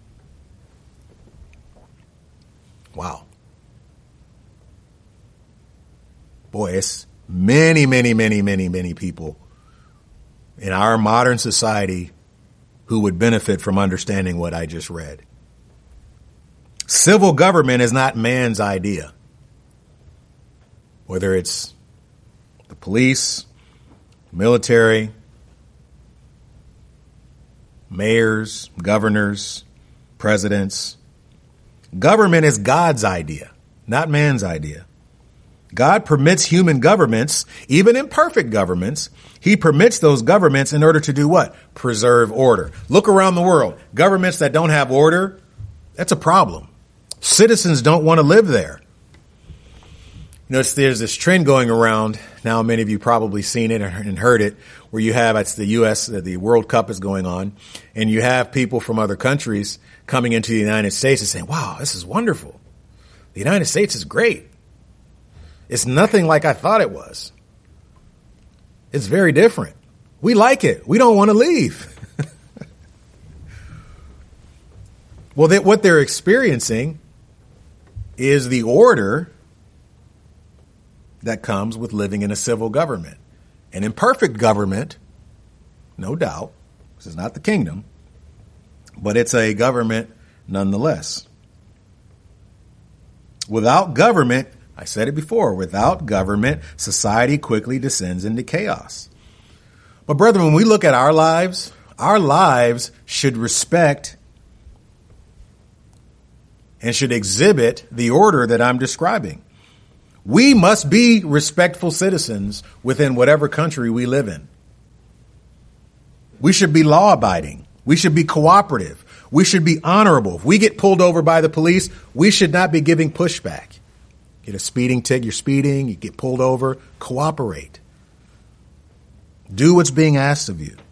Wow. Boy, it's many, many, many, many, many people in our modern society who would benefit from understanding what I just read. Civil government is not man's idea. Whether it's the police, military, mayors, governors, presidents. Government is God's idea, not man's idea. God permits human governments, even imperfect governments. He permits those governments in order to do what? Preserve order. Look around the world. Governments that don't have order, that's a problem. Citizens don't want to live there. You know, there's this trend going around now. Many of you probably seen it and heard it, where you have, it's the U S, the World Cup is going on, and you have people from other countries coming into the United States and saying, wow, this is wonderful. The United States is great. It's nothing like I thought it was. It's very different. We like it. We don't want to leave. Well, that what they're experiencing is the order that comes with living in a civil government. An imperfect government, no doubt. This is not the kingdom, but it's a government nonetheless. Without government, I said it before, without government, society quickly descends into chaos. But brethren, when we look at our lives, our lives should respect and should exhibit the order that I'm describing. We must be respectful citizens within whatever country we live in. We should be law-abiding. We should be cooperative. We should be honorable. If we get pulled over by the police, we should not be giving pushback. Get a speeding ticket, you're speeding, you get pulled over, cooperate. Do what's being asked of you.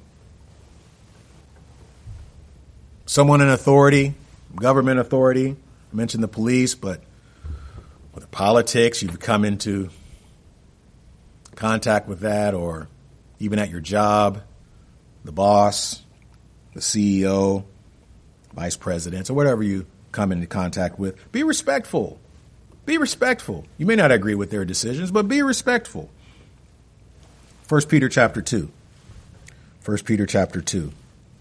Someone in authority, government authority, I mentioned the police, but with politics, you've come into contact with that, or even at your job, the boss, the C E O, vice presidents, or whatever you come into contact with. Be respectful. Be respectful. You may not agree with their decisions, but be respectful. First Peter chapter two. First Peter chapter two.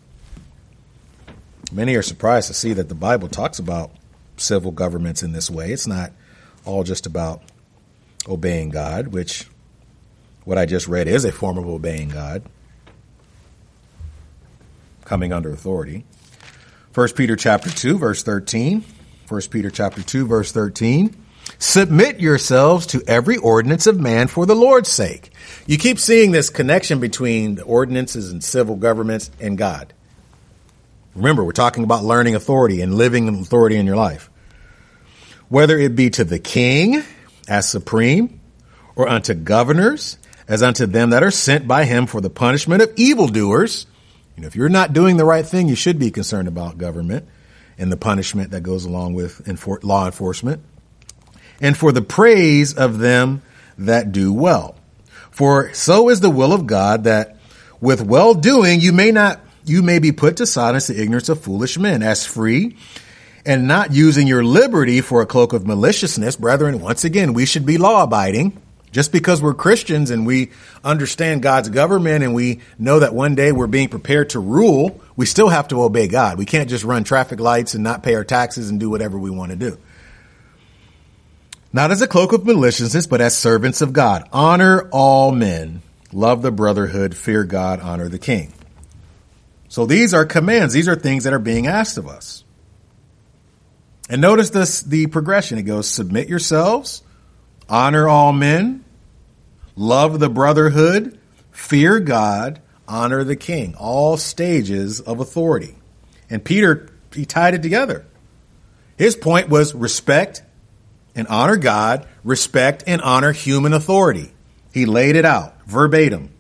Many are surprised to see that the Bible talks about civil governments in this way. It's not all just about obeying God, which what I just read is a form of obeying God, coming under authority. First Peter chapter two, verse thirteen. First Peter chapter two, verse thirteen. Submit yourselves to every ordinance of man for the Lord's sake. You keep seeing this connection between the ordinances and civil governments and God. Remember, we're talking about learning authority and living in authority in your life. Whether it be to the king as supreme, or unto governors as unto them that are sent by him for the punishment of evildoers. You know, if you're not doing the right thing, you should be concerned about government and the punishment that goes along with enfor- law enforcement. And for the praise of them that do well. For so is the will of God, that with well-doing you may not you may be put to silence the ignorance of foolish men, as free, and not using your liberty for a cloak of maliciousness. Brethren, once again, we should be law-abiding. Just because we're Christians and we understand God's government and we know that one day we're being prepared to rule, we still have to obey God. We can't just run traffic lights and not pay our taxes and do whatever we want to do. Not as a cloak of maliciousness, but as servants of God. Honor all men. Love the brotherhood. Fear God. Honor the king. So these are commands. These are things that are being asked of us. And notice this, the progression. It goes, submit yourselves. Honor all men. Love the brotherhood. Fear God. Honor the king. All stages of authority. And Peter, he tied it together. His point was respect and honor God, respect and honor human authority. He laid it out verbatim.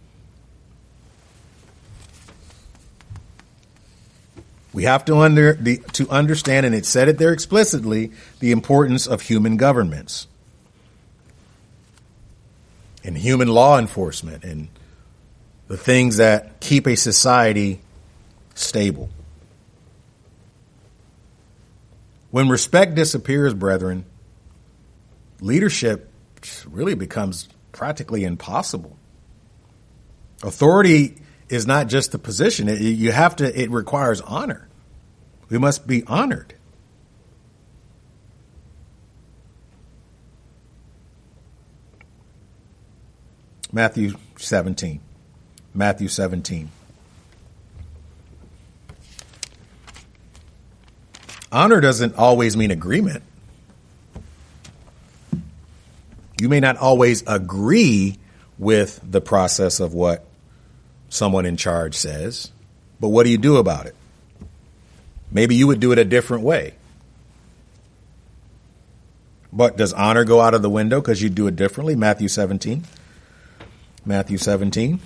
We have to under the, to understand, and it said it there explicitly, the importance of human governments and human law enforcement and the things that keep a society stable. When respect disappears, brethren, leadership really becomes practically impossible. Authority is not just the position. It, you have to, it requires honor. We must be honored. Matthew seventeen. Matthew seventeen. Honor doesn't always mean agreement. You may not always agree with the process of what someone in charge says, but what do you do about it? Maybe you would do it a different way. But does honor go out of the window because you do it differently? Matthew seventeen. Matthew seventeen.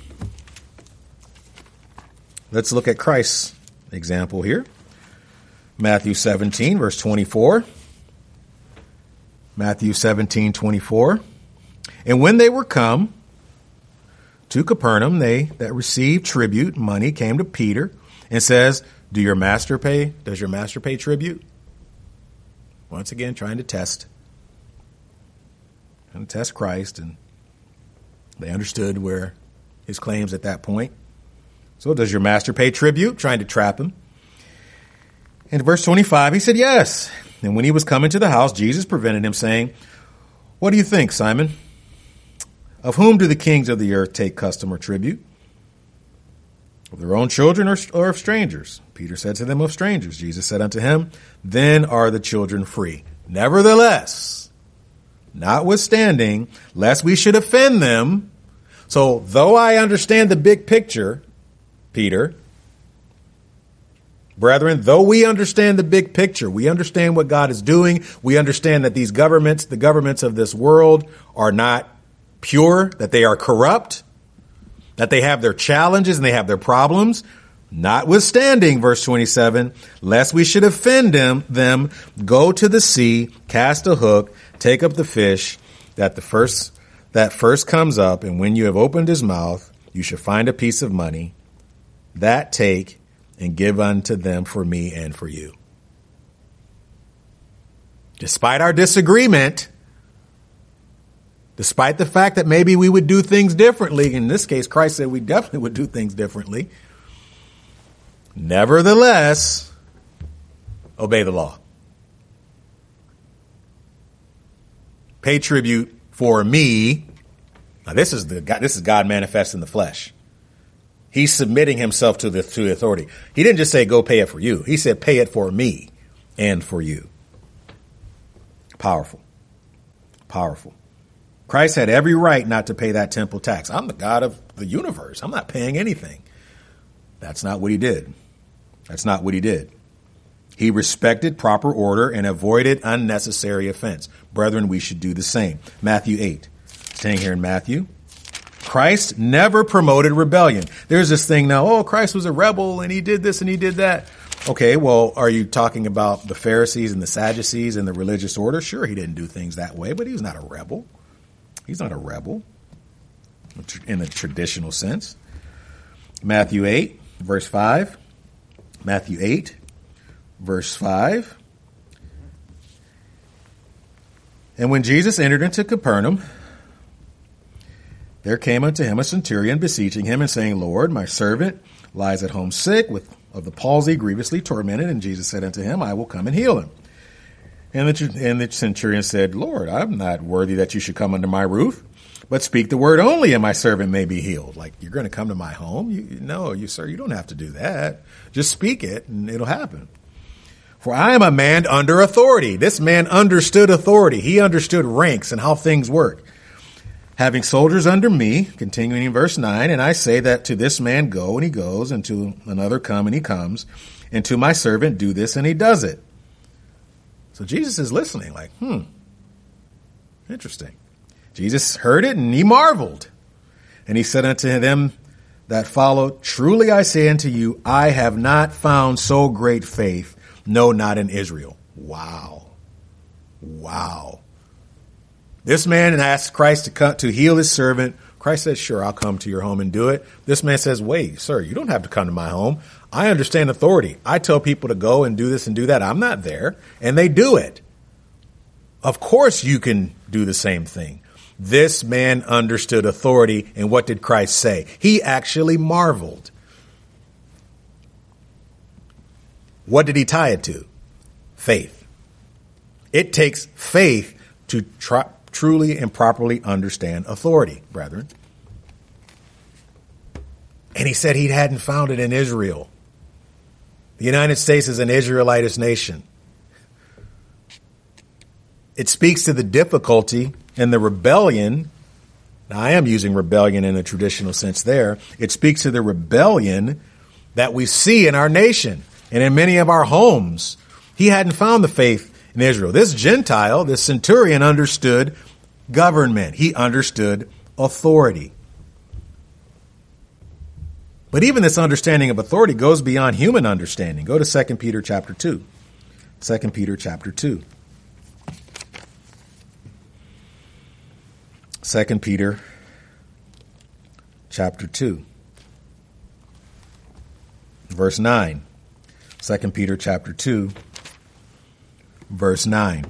Let's look at Christ's example here. Matthew seventeen, verse twenty-four. Matthew seventeen, twenty-four. And when they were come to Capernaum, they that received tribute money came to Peter and says, Do your master pay? Does your master pay tribute? Once again, trying to test. Trying to test Christ, and they understood where his claims at that point. So does your master pay tribute? Trying to trap him. In verse twenty-five, he said, Yes. And when he was coming to the house, Jesus prevented him, saying, "What do you think, Simon? Of whom do the kings of the earth take custom or tribute? Of their own children or, or of strangers?" Peter said to them, "Of strangers." Jesus said unto him, "Then are the children free. Nevertheless, notwithstanding, lest we should offend them." So though I understand the big picture, Peter, brethren, though we understand the big picture, we understand what God is doing, we understand that these governments, the governments of this world, are not pure, that they are corrupt, that they have their challenges and they have their problems. Notwithstanding, verse twenty-seven, lest we should offend them, them, go to the sea, cast a hook, take up the fish that the first that first comes up, and when you have opened his mouth, you shall find a piece of money. That take and give unto them for me and for you. Despite our disagreement, despite the fact that maybe we would do things differently, in this case, Christ said we definitely would do things differently. Nevertheless, obey the law. Pay tribute for me. Now this is the God, this is God manifest in the flesh. He's submitting himself to the to the authority. He didn't just say go pay it for you. He said pay it for me and for you. Powerful. Powerful. Christ had every right not to pay that temple tax. I'm the God of the universe. I'm not paying anything. That's not what he did. That's not what he did. He respected proper order and avoided unnecessary offense. Brethren, we should do the same. Matthew eight. Staying here in Matthew. Christ never promoted rebellion. There's this thing now, oh, Christ was a rebel and he did this and he did that. Okay, well, are you talking about the Pharisees and the Sadducees and the religious order? Sure, he didn't do things that way, but he was not a rebel. He's not a rebel in the traditional sense. Matthew eight, verse five. Matthew eight, verse five. And when Jesus entered into Capernaum, there came unto him a centurion beseeching him and saying, Lord, my servant lies at home sick with of the palsy, grievously tormented. And Jesus said unto him, I will come and heal him. And the, and the centurion said, Lord, I'm not worthy that you should come under my roof, but speak the word only and my servant may be healed. Like, you're going to come to my home? You, no, you, sir, you don't have to do that. Just speak it and it'll happen. For I am a man under authority. This man understood authority. He understood ranks and how things work. Having soldiers under me, continuing in verse nine, and I say that to this man go, and he goes, and to another come, and he comes, and to my servant do this, and he does it. So Jesus is listening like, hmm, interesting. Jesus heard it, and he marveled. And he said unto them that followed, truly I say unto you, I have not found so great faith, no, not in Israel. Wow. Wow. This man asked Christ to come to heal his servant. Christ says, sure, I'll come to your home and do it. This man says, wait, sir, you don't have to come to my home. I understand authority. I tell people to go and do this and do that. I'm not there. And they do it. Of course you can do the same thing. This man understood authority. And what did Christ say? He actually marveled. What did he tie it to? Faith. It takes faith to try. Truly and properly understand authority, brethren. And he said he hadn't found it in Israel. The United States is an Israelitish nation. It speaks to the difficulty and the rebellion. Now, I am using rebellion in a traditional sense there. It speaks to the rebellion that we see in our nation and in many of our homes. He hadn't found the faith in Israel. This Gentile, this centurion, understood government. He understood authority. But even this understanding of authority goes beyond human understanding. Go to Second Peter chapter two. Second Peter chapter two. Second Peter chapter two. Verse nine. Second Peter chapter two. Verse nine.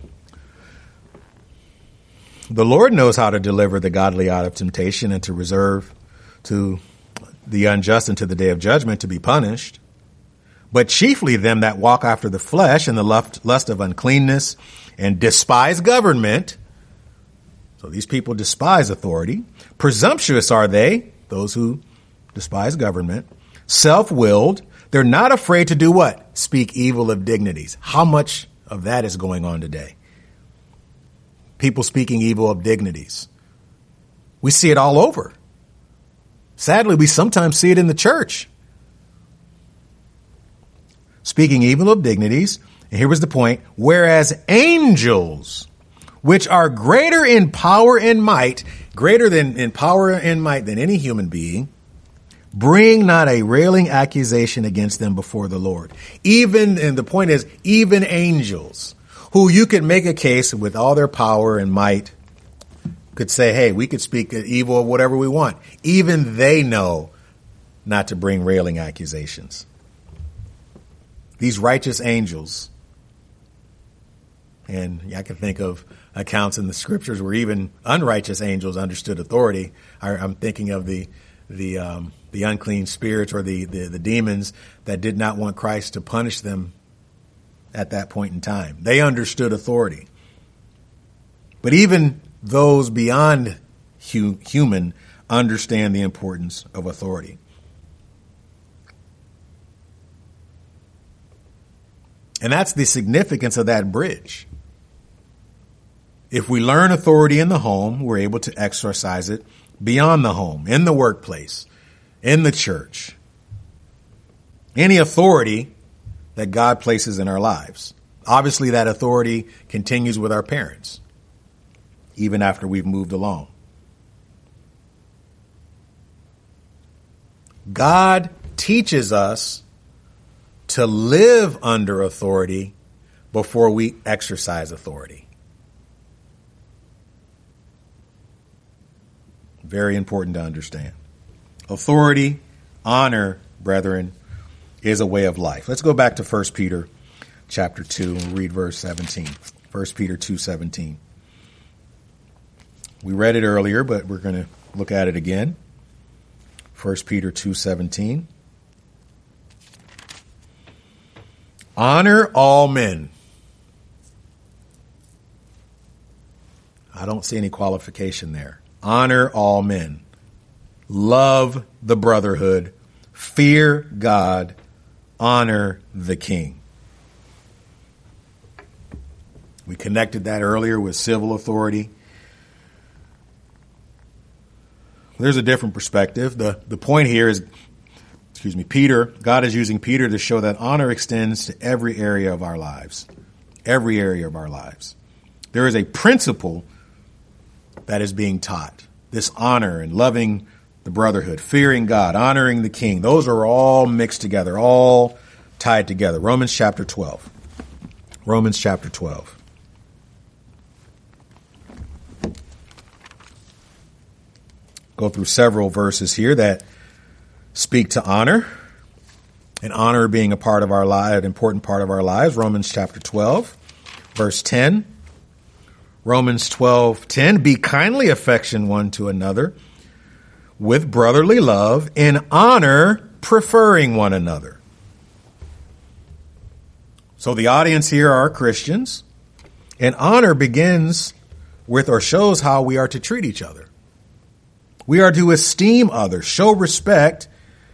The Lord knows how to deliver the godly out of temptation and to reserve to the unjust unto the day of judgment to be punished. but chiefly them that walk after the flesh and the lust lust of uncleanness and despise government. So these people despise authority. Presumptuous are they, those who despise government. Self-willed. They're not afraid to do what? Speak evil of dignities. How much of that is going on today? People speaking evil of dignities. We see it all over. Sadly, we sometimes see it in the church. Speaking evil of dignities. And here was the point. Whereas angels, which are greater in power and might, greater than in power and might than any human being, bring not a railing accusation against them before the Lord. Even, and the point is, even angels, who you could make a case with all their power and might, could say, hey, we could speak evil of whatever we want. Even they know not to bring railing accusations. These righteous angels, and I can think of accounts in the scriptures where even unrighteous angels understood authority. I, I'm thinking of the the um, the unclean spirits or the, the the demons that did not want Christ to punish them at that point in time. They understood authority. But even those beyond hu- human understand the importance of authority. And that's the significance of that bridge. If we learn authority in the home, we're able to exercise it beyond the home, in the workplace, in the church. Any authority that God places in our lives. Obviously, that authority continues with our parents, even after we've moved along. God teaches us to live under authority before we exercise authority. Very important to understand. Authority, honor, brethren, is a way of life. Let's go back to First Peter chapter two and read verse seventeen. First Peter two seventeen. We read it earlier, but we're going to look at it again. First Peter two seventeen. Honor all men. I don't see any qualification there. Honor all men. Love the brotherhood. Fear God. Honor the king. We connected that earlier with civil authority. There's a different perspective. The, the point here is, excuse me, Peter, God is using Peter to show that honor extends to every area of our lives. Every area of our lives. There is a principle that is being taught. This honor and loving the brotherhood, fearing God, honoring the king. Those are all mixed together, all tied together. Romans chapter twelve. Romans chapter twelve. Go through several verses here that speak to honor, and honor being a part of our life, an important part of our lives. Romans chapter twelve, verse ten. Romans twelve ten, be kindly affection one to another with brotherly love, in honor preferring one another. So the audience here are Christians, and honor begins with or shows how we are to treat each other. We are to esteem others, show respect,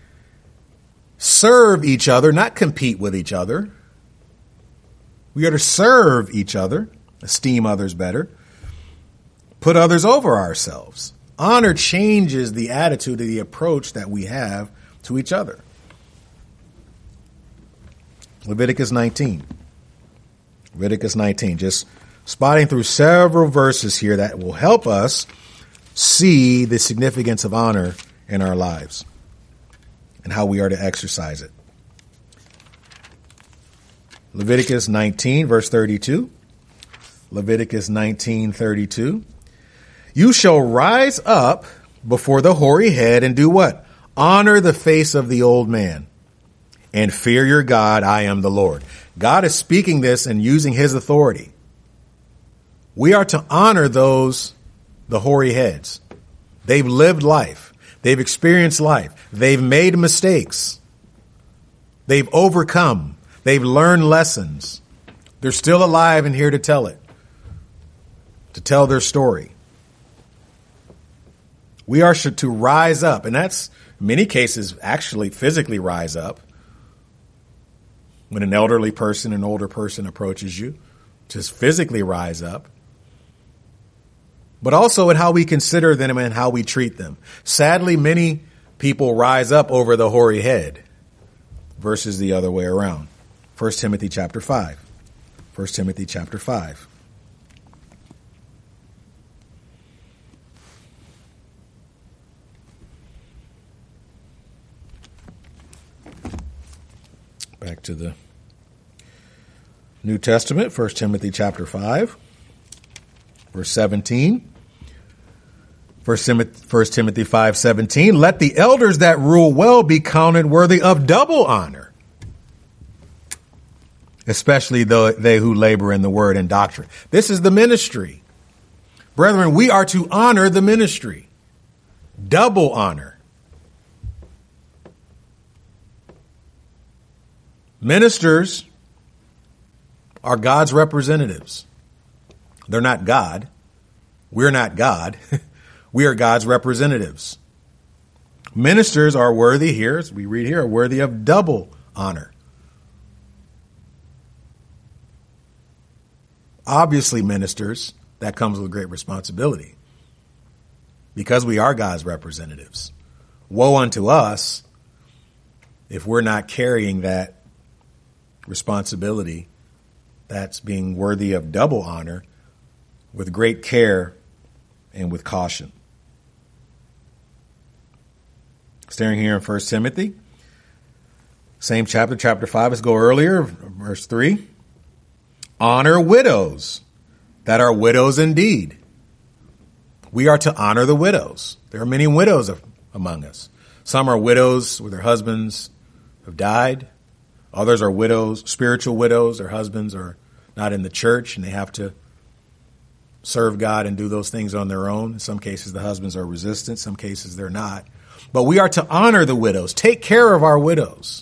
serve each other, not compete with each other. We are to serve each other, esteem others better, put others over ourselves. Honor changes the attitude or the approach that we have to each other. Leviticus nineteen. Leviticus nineteen, just spotting through several verses here that will help us see the significance of honor in our lives and how we are to exercise it. Leviticus nineteen, verse thirty-two. Leviticus nineteen, thirty-two. You shall rise up before the hoary head and do what? Honor the face of the old man and fear your God. I am the Lord. God is speaking this and using his authority. We are to honor those, the hoary heads. They've lived life. They've experienced life. They've made mistakes. They've overcome. They've learned lessons. They're still alive and here to tell it, to tell their story. We are to rise up, and that's in many cases actually physically rise up. When an elderly person, an older person approaches you, just physically rise up. But also in how we consider them and how we treat them. Sadly, many people rise up over the hoary head versus the other way around. First Timothy chapter five. First Timothy chapter five. Back to the New Testament, First Timothy chapter five, verse seventeen. First Timothy five seventeen, let the elders that rule well be counted worthy of double honor, especially they who labor in the word and doctrine. This is the ministry. Brethren, we are to honor the ministry. Double honor. Ministers are God's representatives. They're not God. We're not God. We are God's representatives. Ministers are worthy here, as we read here, are worthy of double honor. Obviously, ministers, that comes with great responsibility because we are God's representatives. Woe unto us if we're not carrying that responsibility that's being worthy of double honor with great care and with caution. Staring here in First Timothy, same chapter, chapter five, let's go earlier, verse three. Honor widows that are widows indeed. We are to honor the widows. There are many widows among us. Some are widows where their husbands have died. Others are widows, spiritual widows. Their husbands are not in the church and they have to serve God and do those things on their own. In some cases, the husbands are resistant. Some cases, they're not. But we are to honor the widows, take care of our widows.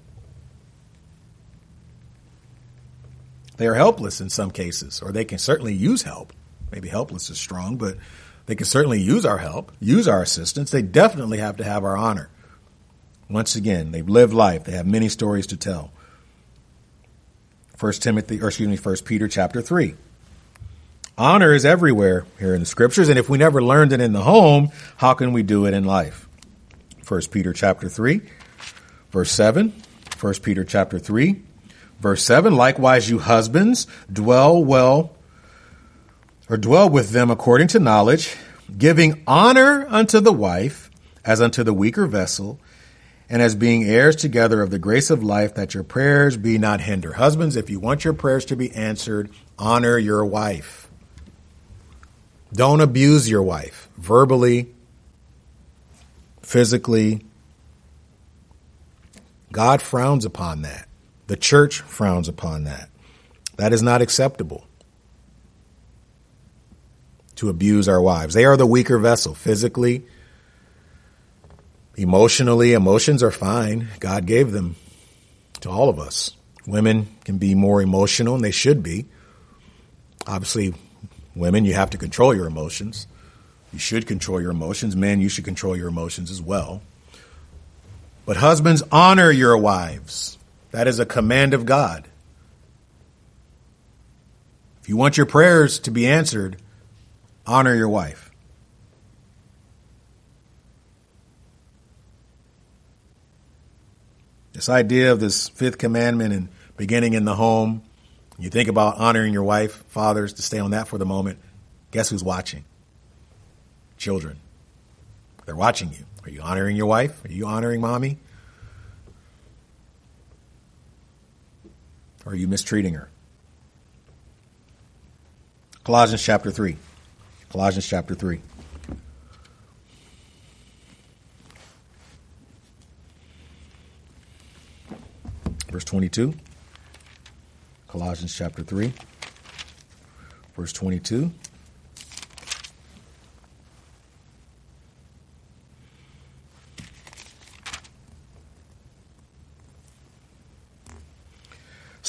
They are helpless in some cases, or they can certainly use help. Maybe helpless is strong, but they can certainly use our help, use our assistance. They definitely have to have our honor. Once again, they've lived life. They have many stories to tell. First Timothy, or excuse me, First Peter chapter three. Honor is everywhere here in the scriptures, and if we never learned it in the home, how can we do it in life? First Peter chapter three, verse seven. First Peter chapter three, verse seven. Likewise, you husbands, dwell well, or dwell with them according to knowledge, giving honor unto the wife as unto the weaker vessel, and as being heirs together of the grace of life, that your prayers be not hindered. Husbands, if you want your prayers to be answered, honor your wife. Don't abuse your wife verbally, physically. God frowns upon that. The church frowns upon that. That is not acceptable, to abuse our wives. They are the weaker vessel, physically, emotionally. Emotions are fine. God gave them to all of us. Women can be more emotional, and they should be. Obviously, women, you have to control your emotions. You should control your emotions. Men, you should control your emotions as well. But husbands, honor your wives. That is a command of God. If you want your prayers to be answered, honor your wife. This idea of this fifth commandment and beginning in the home, you think about honoring your wife, fathers, to stay on that for the moment. Guess who's watching? Children. They're watching you. Are you honoring your wife? Are you honoring mommy? Or are you mistreating her? Colossians chapter three. Colossians chapter three. Verse twenty-two. Colossians chapter three, verse twenty-two.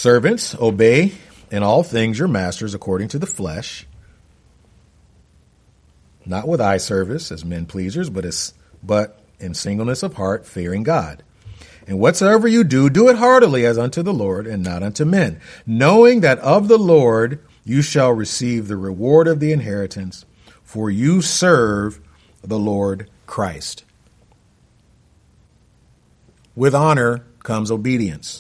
Servants, obey in all things your masters according to the flesh, not with eye service as men pleasers, but as but in singleness of heart, fearing God. And whatsoever you do, do it heartily as unto the Lord and not unto men, knowing that of the Lord you shall receive the reward of the inheritance, for you serve the Lord Christ. With honor comes obedience.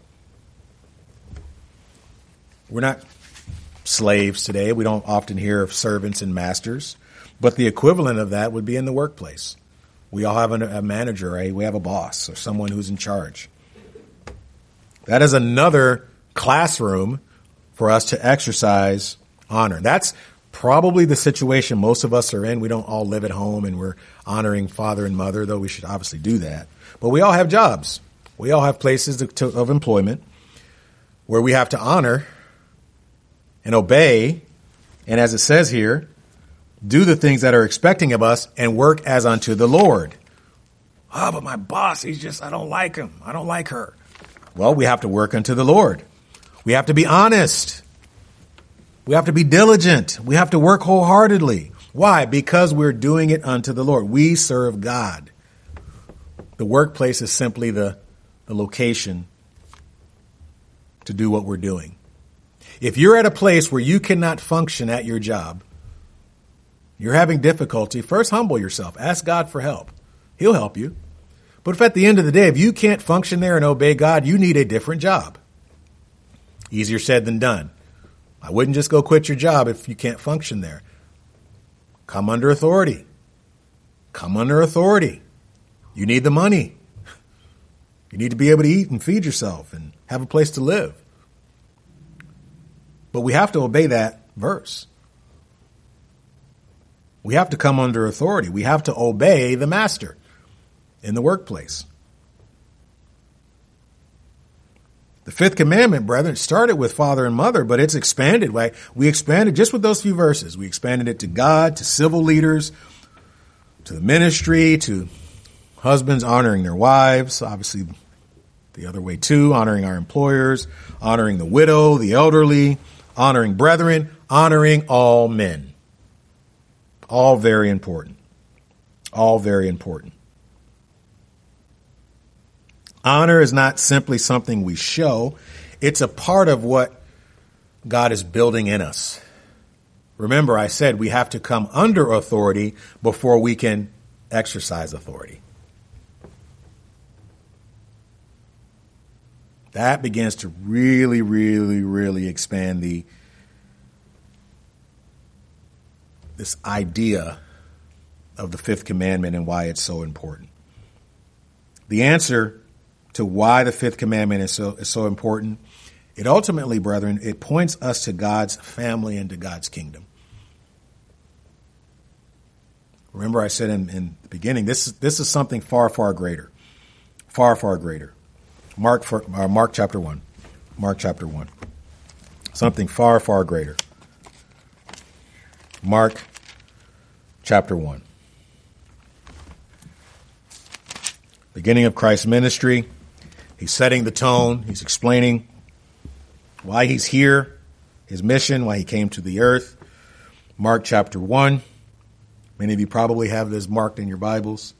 We're not slaves today. We don't often hear of servants and masters, but the equivalent of that would be in the workplace. We all have a manager, right? We have a boss or someone who's in charge. That is another classroom for us to exercise honor. That's probably the situation most of us are in. We don't all live at home and we're honoring father and mother, though we should obviously do that. But we all have jobs. We all have places to, to, of employment where we have to honor and obey, and as it says here, do the things that are expecting of us and work as unto the Lord. Oh, but my boss, he's just, I don't like him. I don't like her. Well, we have to work unto the Lord. We have to be honest. We have to be diligent. We have to work wholeheartedly. Why? Because we're doing it unto the Lord. We serve God. The workplace is simply the, the location to do what we're doing. If you're at a place where you cannot function at your job, you're having difficulty, first humble yourself. Ask God for help. He'll help you. But if at the end of the day, if you can't function there and obey God, you need a different job. Easier said than done. I wouldn't just go quit your job if you can't function there. Come under authority. Come under authority. You need the money. You need to be able to eat and feed yourself and have a place to live. But we have to obey that verse. We have to come under authority. We have to obey the master in the workplace. The fifth commandment, brethren, started with father and mother, but it's expanded. Right? We expanded just with those few verses. We expanded it to God, to civil leaders, to the ministry, to husbands honoring their wives, obviously the other way too, honoring our employers, honoring the widow, the elderly, honoring brethren, honoring all men. All very important. All very important. Honor is not simply something we show. It's a part of what God is building in us. Remember, I said we have to come under authority before we can exercise authority. That begins to really, really, really expand the this idea of the fifth commandment and why it's so important. The answer to why the fifth commandment is so is so important, it ultimately, brethren, it points us to God's family and to God's kingdom. Remember I said in, in the beginning, this, this is something far, far greater. Far, far greater. Mark, for, uh, Mark chapter one. Mark chapter one. Something far, far greater. Mark chapter one. Beginning of Christ's ministry. He's setting the tone. He's explaining why he's here, his mission, why he came to the earth. Mark chapter one. Many of you probably have this marked in your Bibles.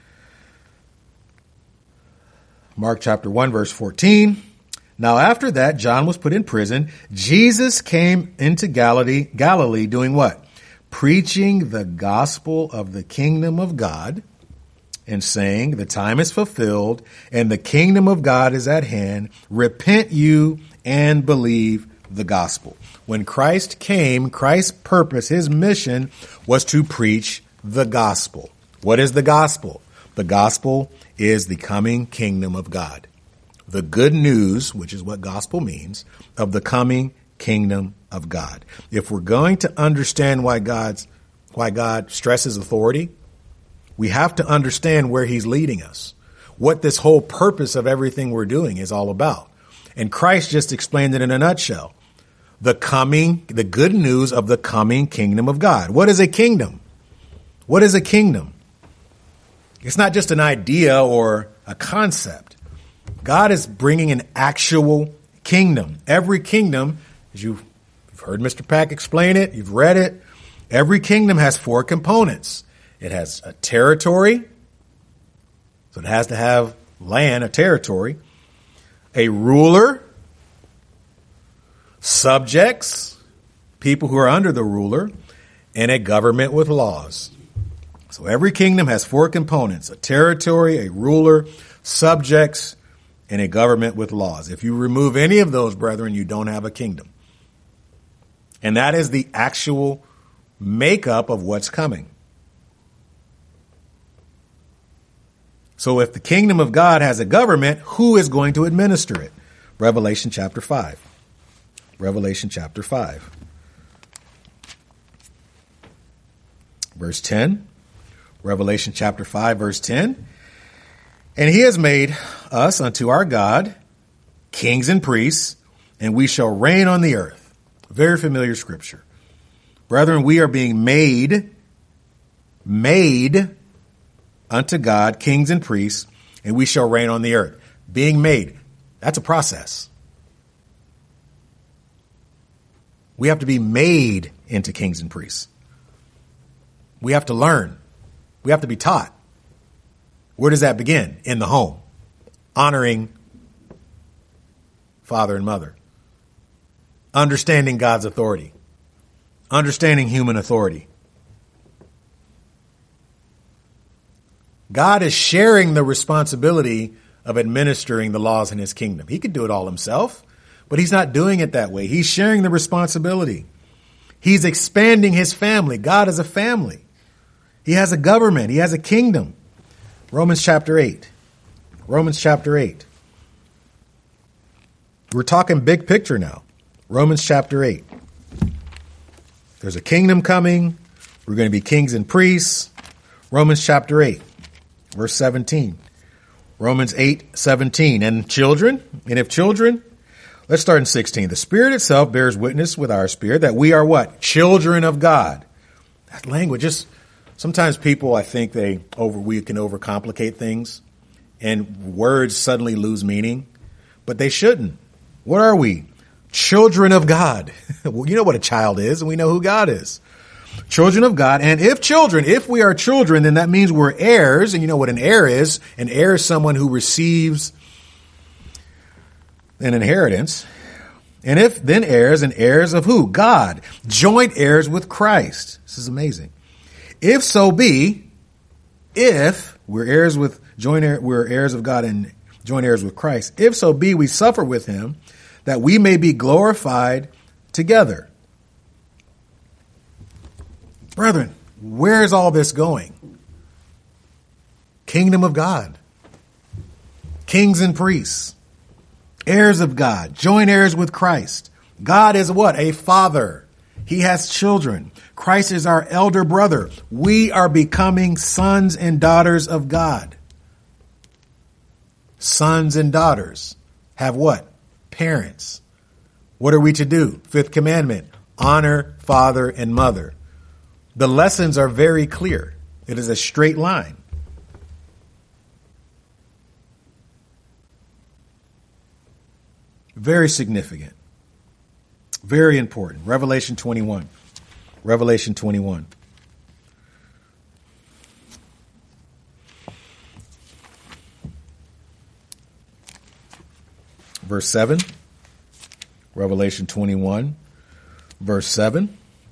Mark chapter one, verse fourteen. Now after that, John was put in prison. Jesus came into Galilee, Galilee doing what? Preaching the gospel of the kingdom of God and saying, the time is fulfilled and the kingdom of God is at hand. Repent you and believe the gospel. When Christ came, Christ's purpose, his mission was to preach the gospel. What is the gospel? The gospel is the coming kingdom of God. The good news, which is what gospel means, of the coming kingdom of God. If we're going to understand why God's, why God stresses authority, we have to understand where he's leading us, what this whole purpose of everything we're doing is all about. And Christ just explained it in a nutshell. The coming, the good news of the coming kingdom of God. What is a kingdom? What is a kingdom? It's not just an idea or a concept. God is bringing an actual kingdom. Every kingdom, as you've heard Mister Pack explain it, you've read it, every kingdom has four components. It has a territory, so it has to have land, a territory, a ruler, subjects, people who are under the ruler, and a government with laws. So every kingdom has four components: a territory, a ruler, subjects, and a government with laws. If you remove any of those, brethren, you don't have a kingdom. And that is the actual makeup of what's coming. So if the kingdom of God has a government, who is going to administer it? Revelation chapter five. Revelation chapter five. Verse ten. Revelation chapter five, verse ten. And he has made us unto our God kings and priests, and we shall reign on the earth. Very familiar scripture. Brethren, we are being made, made unto God kings and priests, and we shall reign on the earth. Being made, that's a process. We have to be made into kings and priests. We have to learn. We have to be taught. Where does that begin? In the home. Honoring father and mother. Understanding God's authority. Understanding human authority. God is sharing the responsibility of administering the laws in his kingdom. He could do it all himself, but he's not doing it that way. He's sharing the responsibility. He's expanding his family. God is a family. He has a government. He has a kingdom. Romans chapter eight. Romans chapter eight. We're talking big picture now. Romans chapter eight. There's a kingdom coming. We're going to be kings and priests. Romans chapter eight, verse seventeen. Romans eight, seventeen. And children, and if children, let's start in sixteen. The Spirit itself bears witness with our spirit that we are what? Children of God. That language is... Sometimes people, I think they over we can overcomplicate things and words suddenly lose meaning, but they shouldn't. What are we? Children of God. Well, you know what a child is, and we know who God is. Children of God. And if children, if we are children, then that means we're heirs. And you know what an heir is? An heir is someone who receives an inheritance. And if then heirs, and heirs of who? God. Joint heirs with Christ. This is amazing. If so be, if we're heirs with joint heir, we're heirs of God and joint heirs with Christ, if so be we suffer with him, that we may be glorified together. Brethren, where is all this going? Kingdom of God. Kings and priests. Heirs of God. Joint heirs with Christ. God is what? A father. He has children. Christ is our elder brother. We are becoming sons and daughters of God. Sons and daughters have what? Parents. What are we to do? Fifth commandment, honor father and mother. The lessons are very clear. It is a straight line. Very significant. Very important. Revelation twenty-one. Revelation twenty-one. Verse seven. Revelation twenty-one. Verse seven.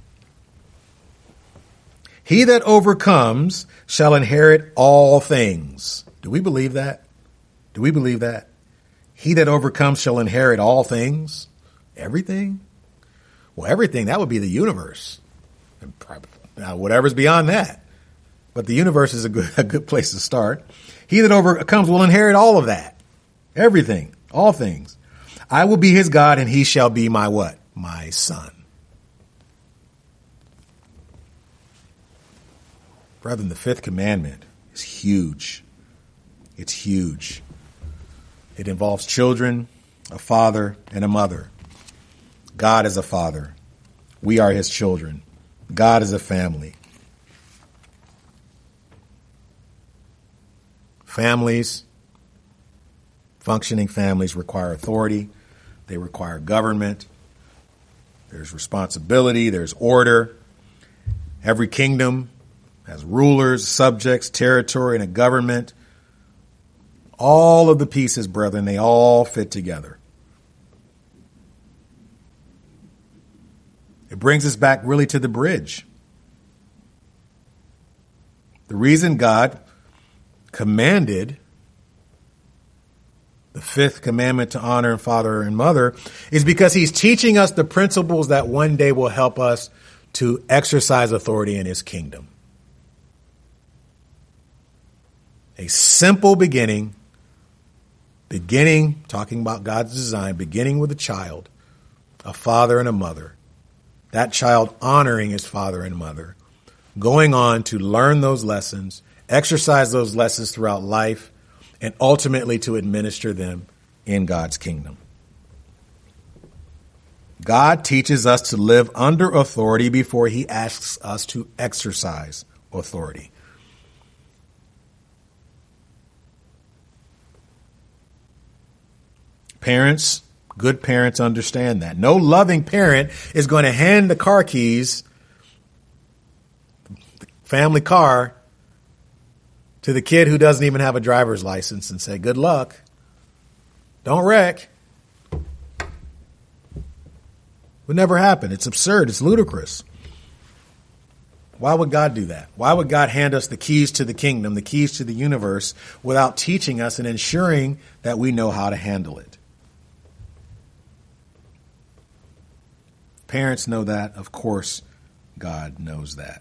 He that overcomes shall inherit all things. Do we believe that? Do we believe that? He that overcomes shall inherit all things. Everything? Well, everything, that would be the universe. Now, whatever's beyond that. But the universe is a good, a good place to start. He that overcomes will inherit all of that. Everything. All things. I will be his God, and he shall be my what? My son. Brethren, the fifth commandment is huge. It's huge. It involves children, a father, and a mother. God is a father. We are his children. God is a family. Families, functioning families require authority. They require government. There's responsibility. There's order. Every kingdom has rulers, subjects, territory, and a government. All of the pieces, brethren, they all fit together. It brings us back really to the bridge. The reason God commanded the fifth commandment to honor father and mother is because he's teaching us the principles that one day will help us to exercise authority in his kingdom. A simple beginning, beginning, talking about God's design, beginning with a child, a father and a mother. That child honoring his father and mother, going on to learn those lessons, exercise those lessons throughout life, and ultimately to administer them in God's kingdom. God teaches us to live under authority before he asks us to exercise authority. Parents, good parents understand that. No loving parent is going to hand the car keys, the family car, to the kid who doesn't even have a driver's license and say, good luck. Don't wreck. Would never happen. It's absurd. It's ludicrous. Why would God do that? Why would God hand us the keys to the kingdom, the keys to the universe, without teaching us and ensuring that we know how to handle it? Parents know that. Of course, God knows that.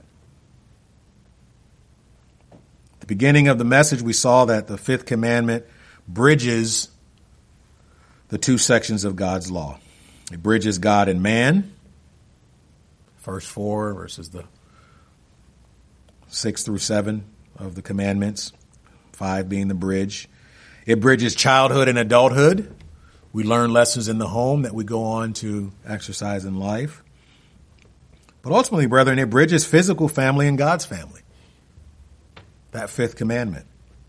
At the beginning of the message, we saw that the fifth commandment bridges the two sections of God's law. It bridges God and man, first four versus the six through seven of the commandments, five being the bridge. It bridges childhood and adulthood. We learn lessons in the home that we go on to exercise in life. But ultimately, brethren, it bridges physical family and God's family. That fifth commandment.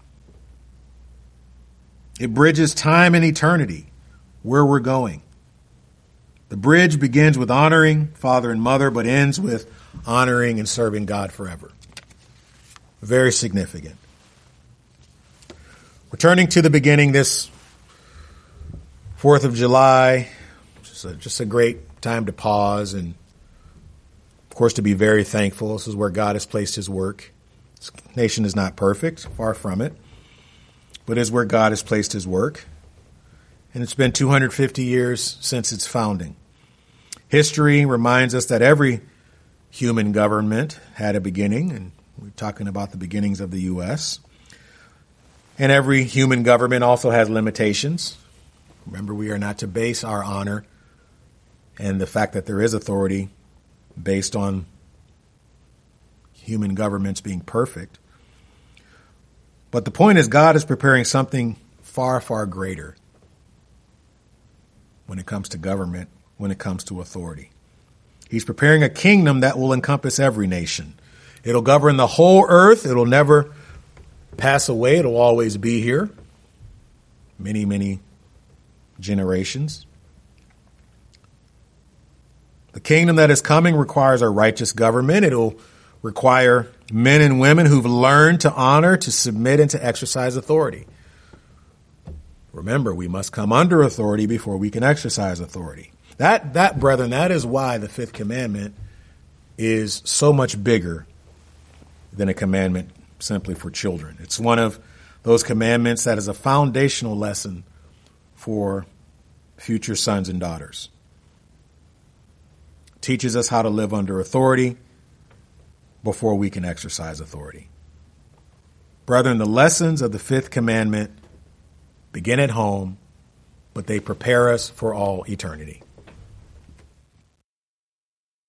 It bridges time and eternity, where we're going. The bridge begins with honoring father and mother, but ends with honoring and serving God forever. Very significant. Returning to the beginning, this fourth of July, just a, just a great time to pause and, of course, to be very thankful. This is where God has placed his work. This nation is not perfect, far from it, but is where God has placed his work. And it's been two hundred fifty years since its founding. History reminds us that every human government had a beginning, and we're talking about the beginnings of the U S. And every human government also has limitations. Remember, we are not to base our honor and the fact that there is authority based on human governments being perfect. But the point is, God is preparing something far, far greater when it comes to government, when it comes to authority. He's preparing a kingdom that will encompass every nation. It'll govern the whole earth. It'll never pass away. It'll always be here. Many, many generations. The kingdom that is coming requires a righteous government. It'll require men and women who've learned to honor, to submit, and to exercise authority. Remember, we must come under authority before we can exercise authority. That, that, brethren, that is why the fifth commandment is so much bigger than a commandment simply for children. It's one of those commandments that is a foundational lesson for future sons and daughters. It teaches us how to live under authority before we can exercise authority. Brethren, the lessons of the fifth commandment begin at home, but they prepare us for all eternity.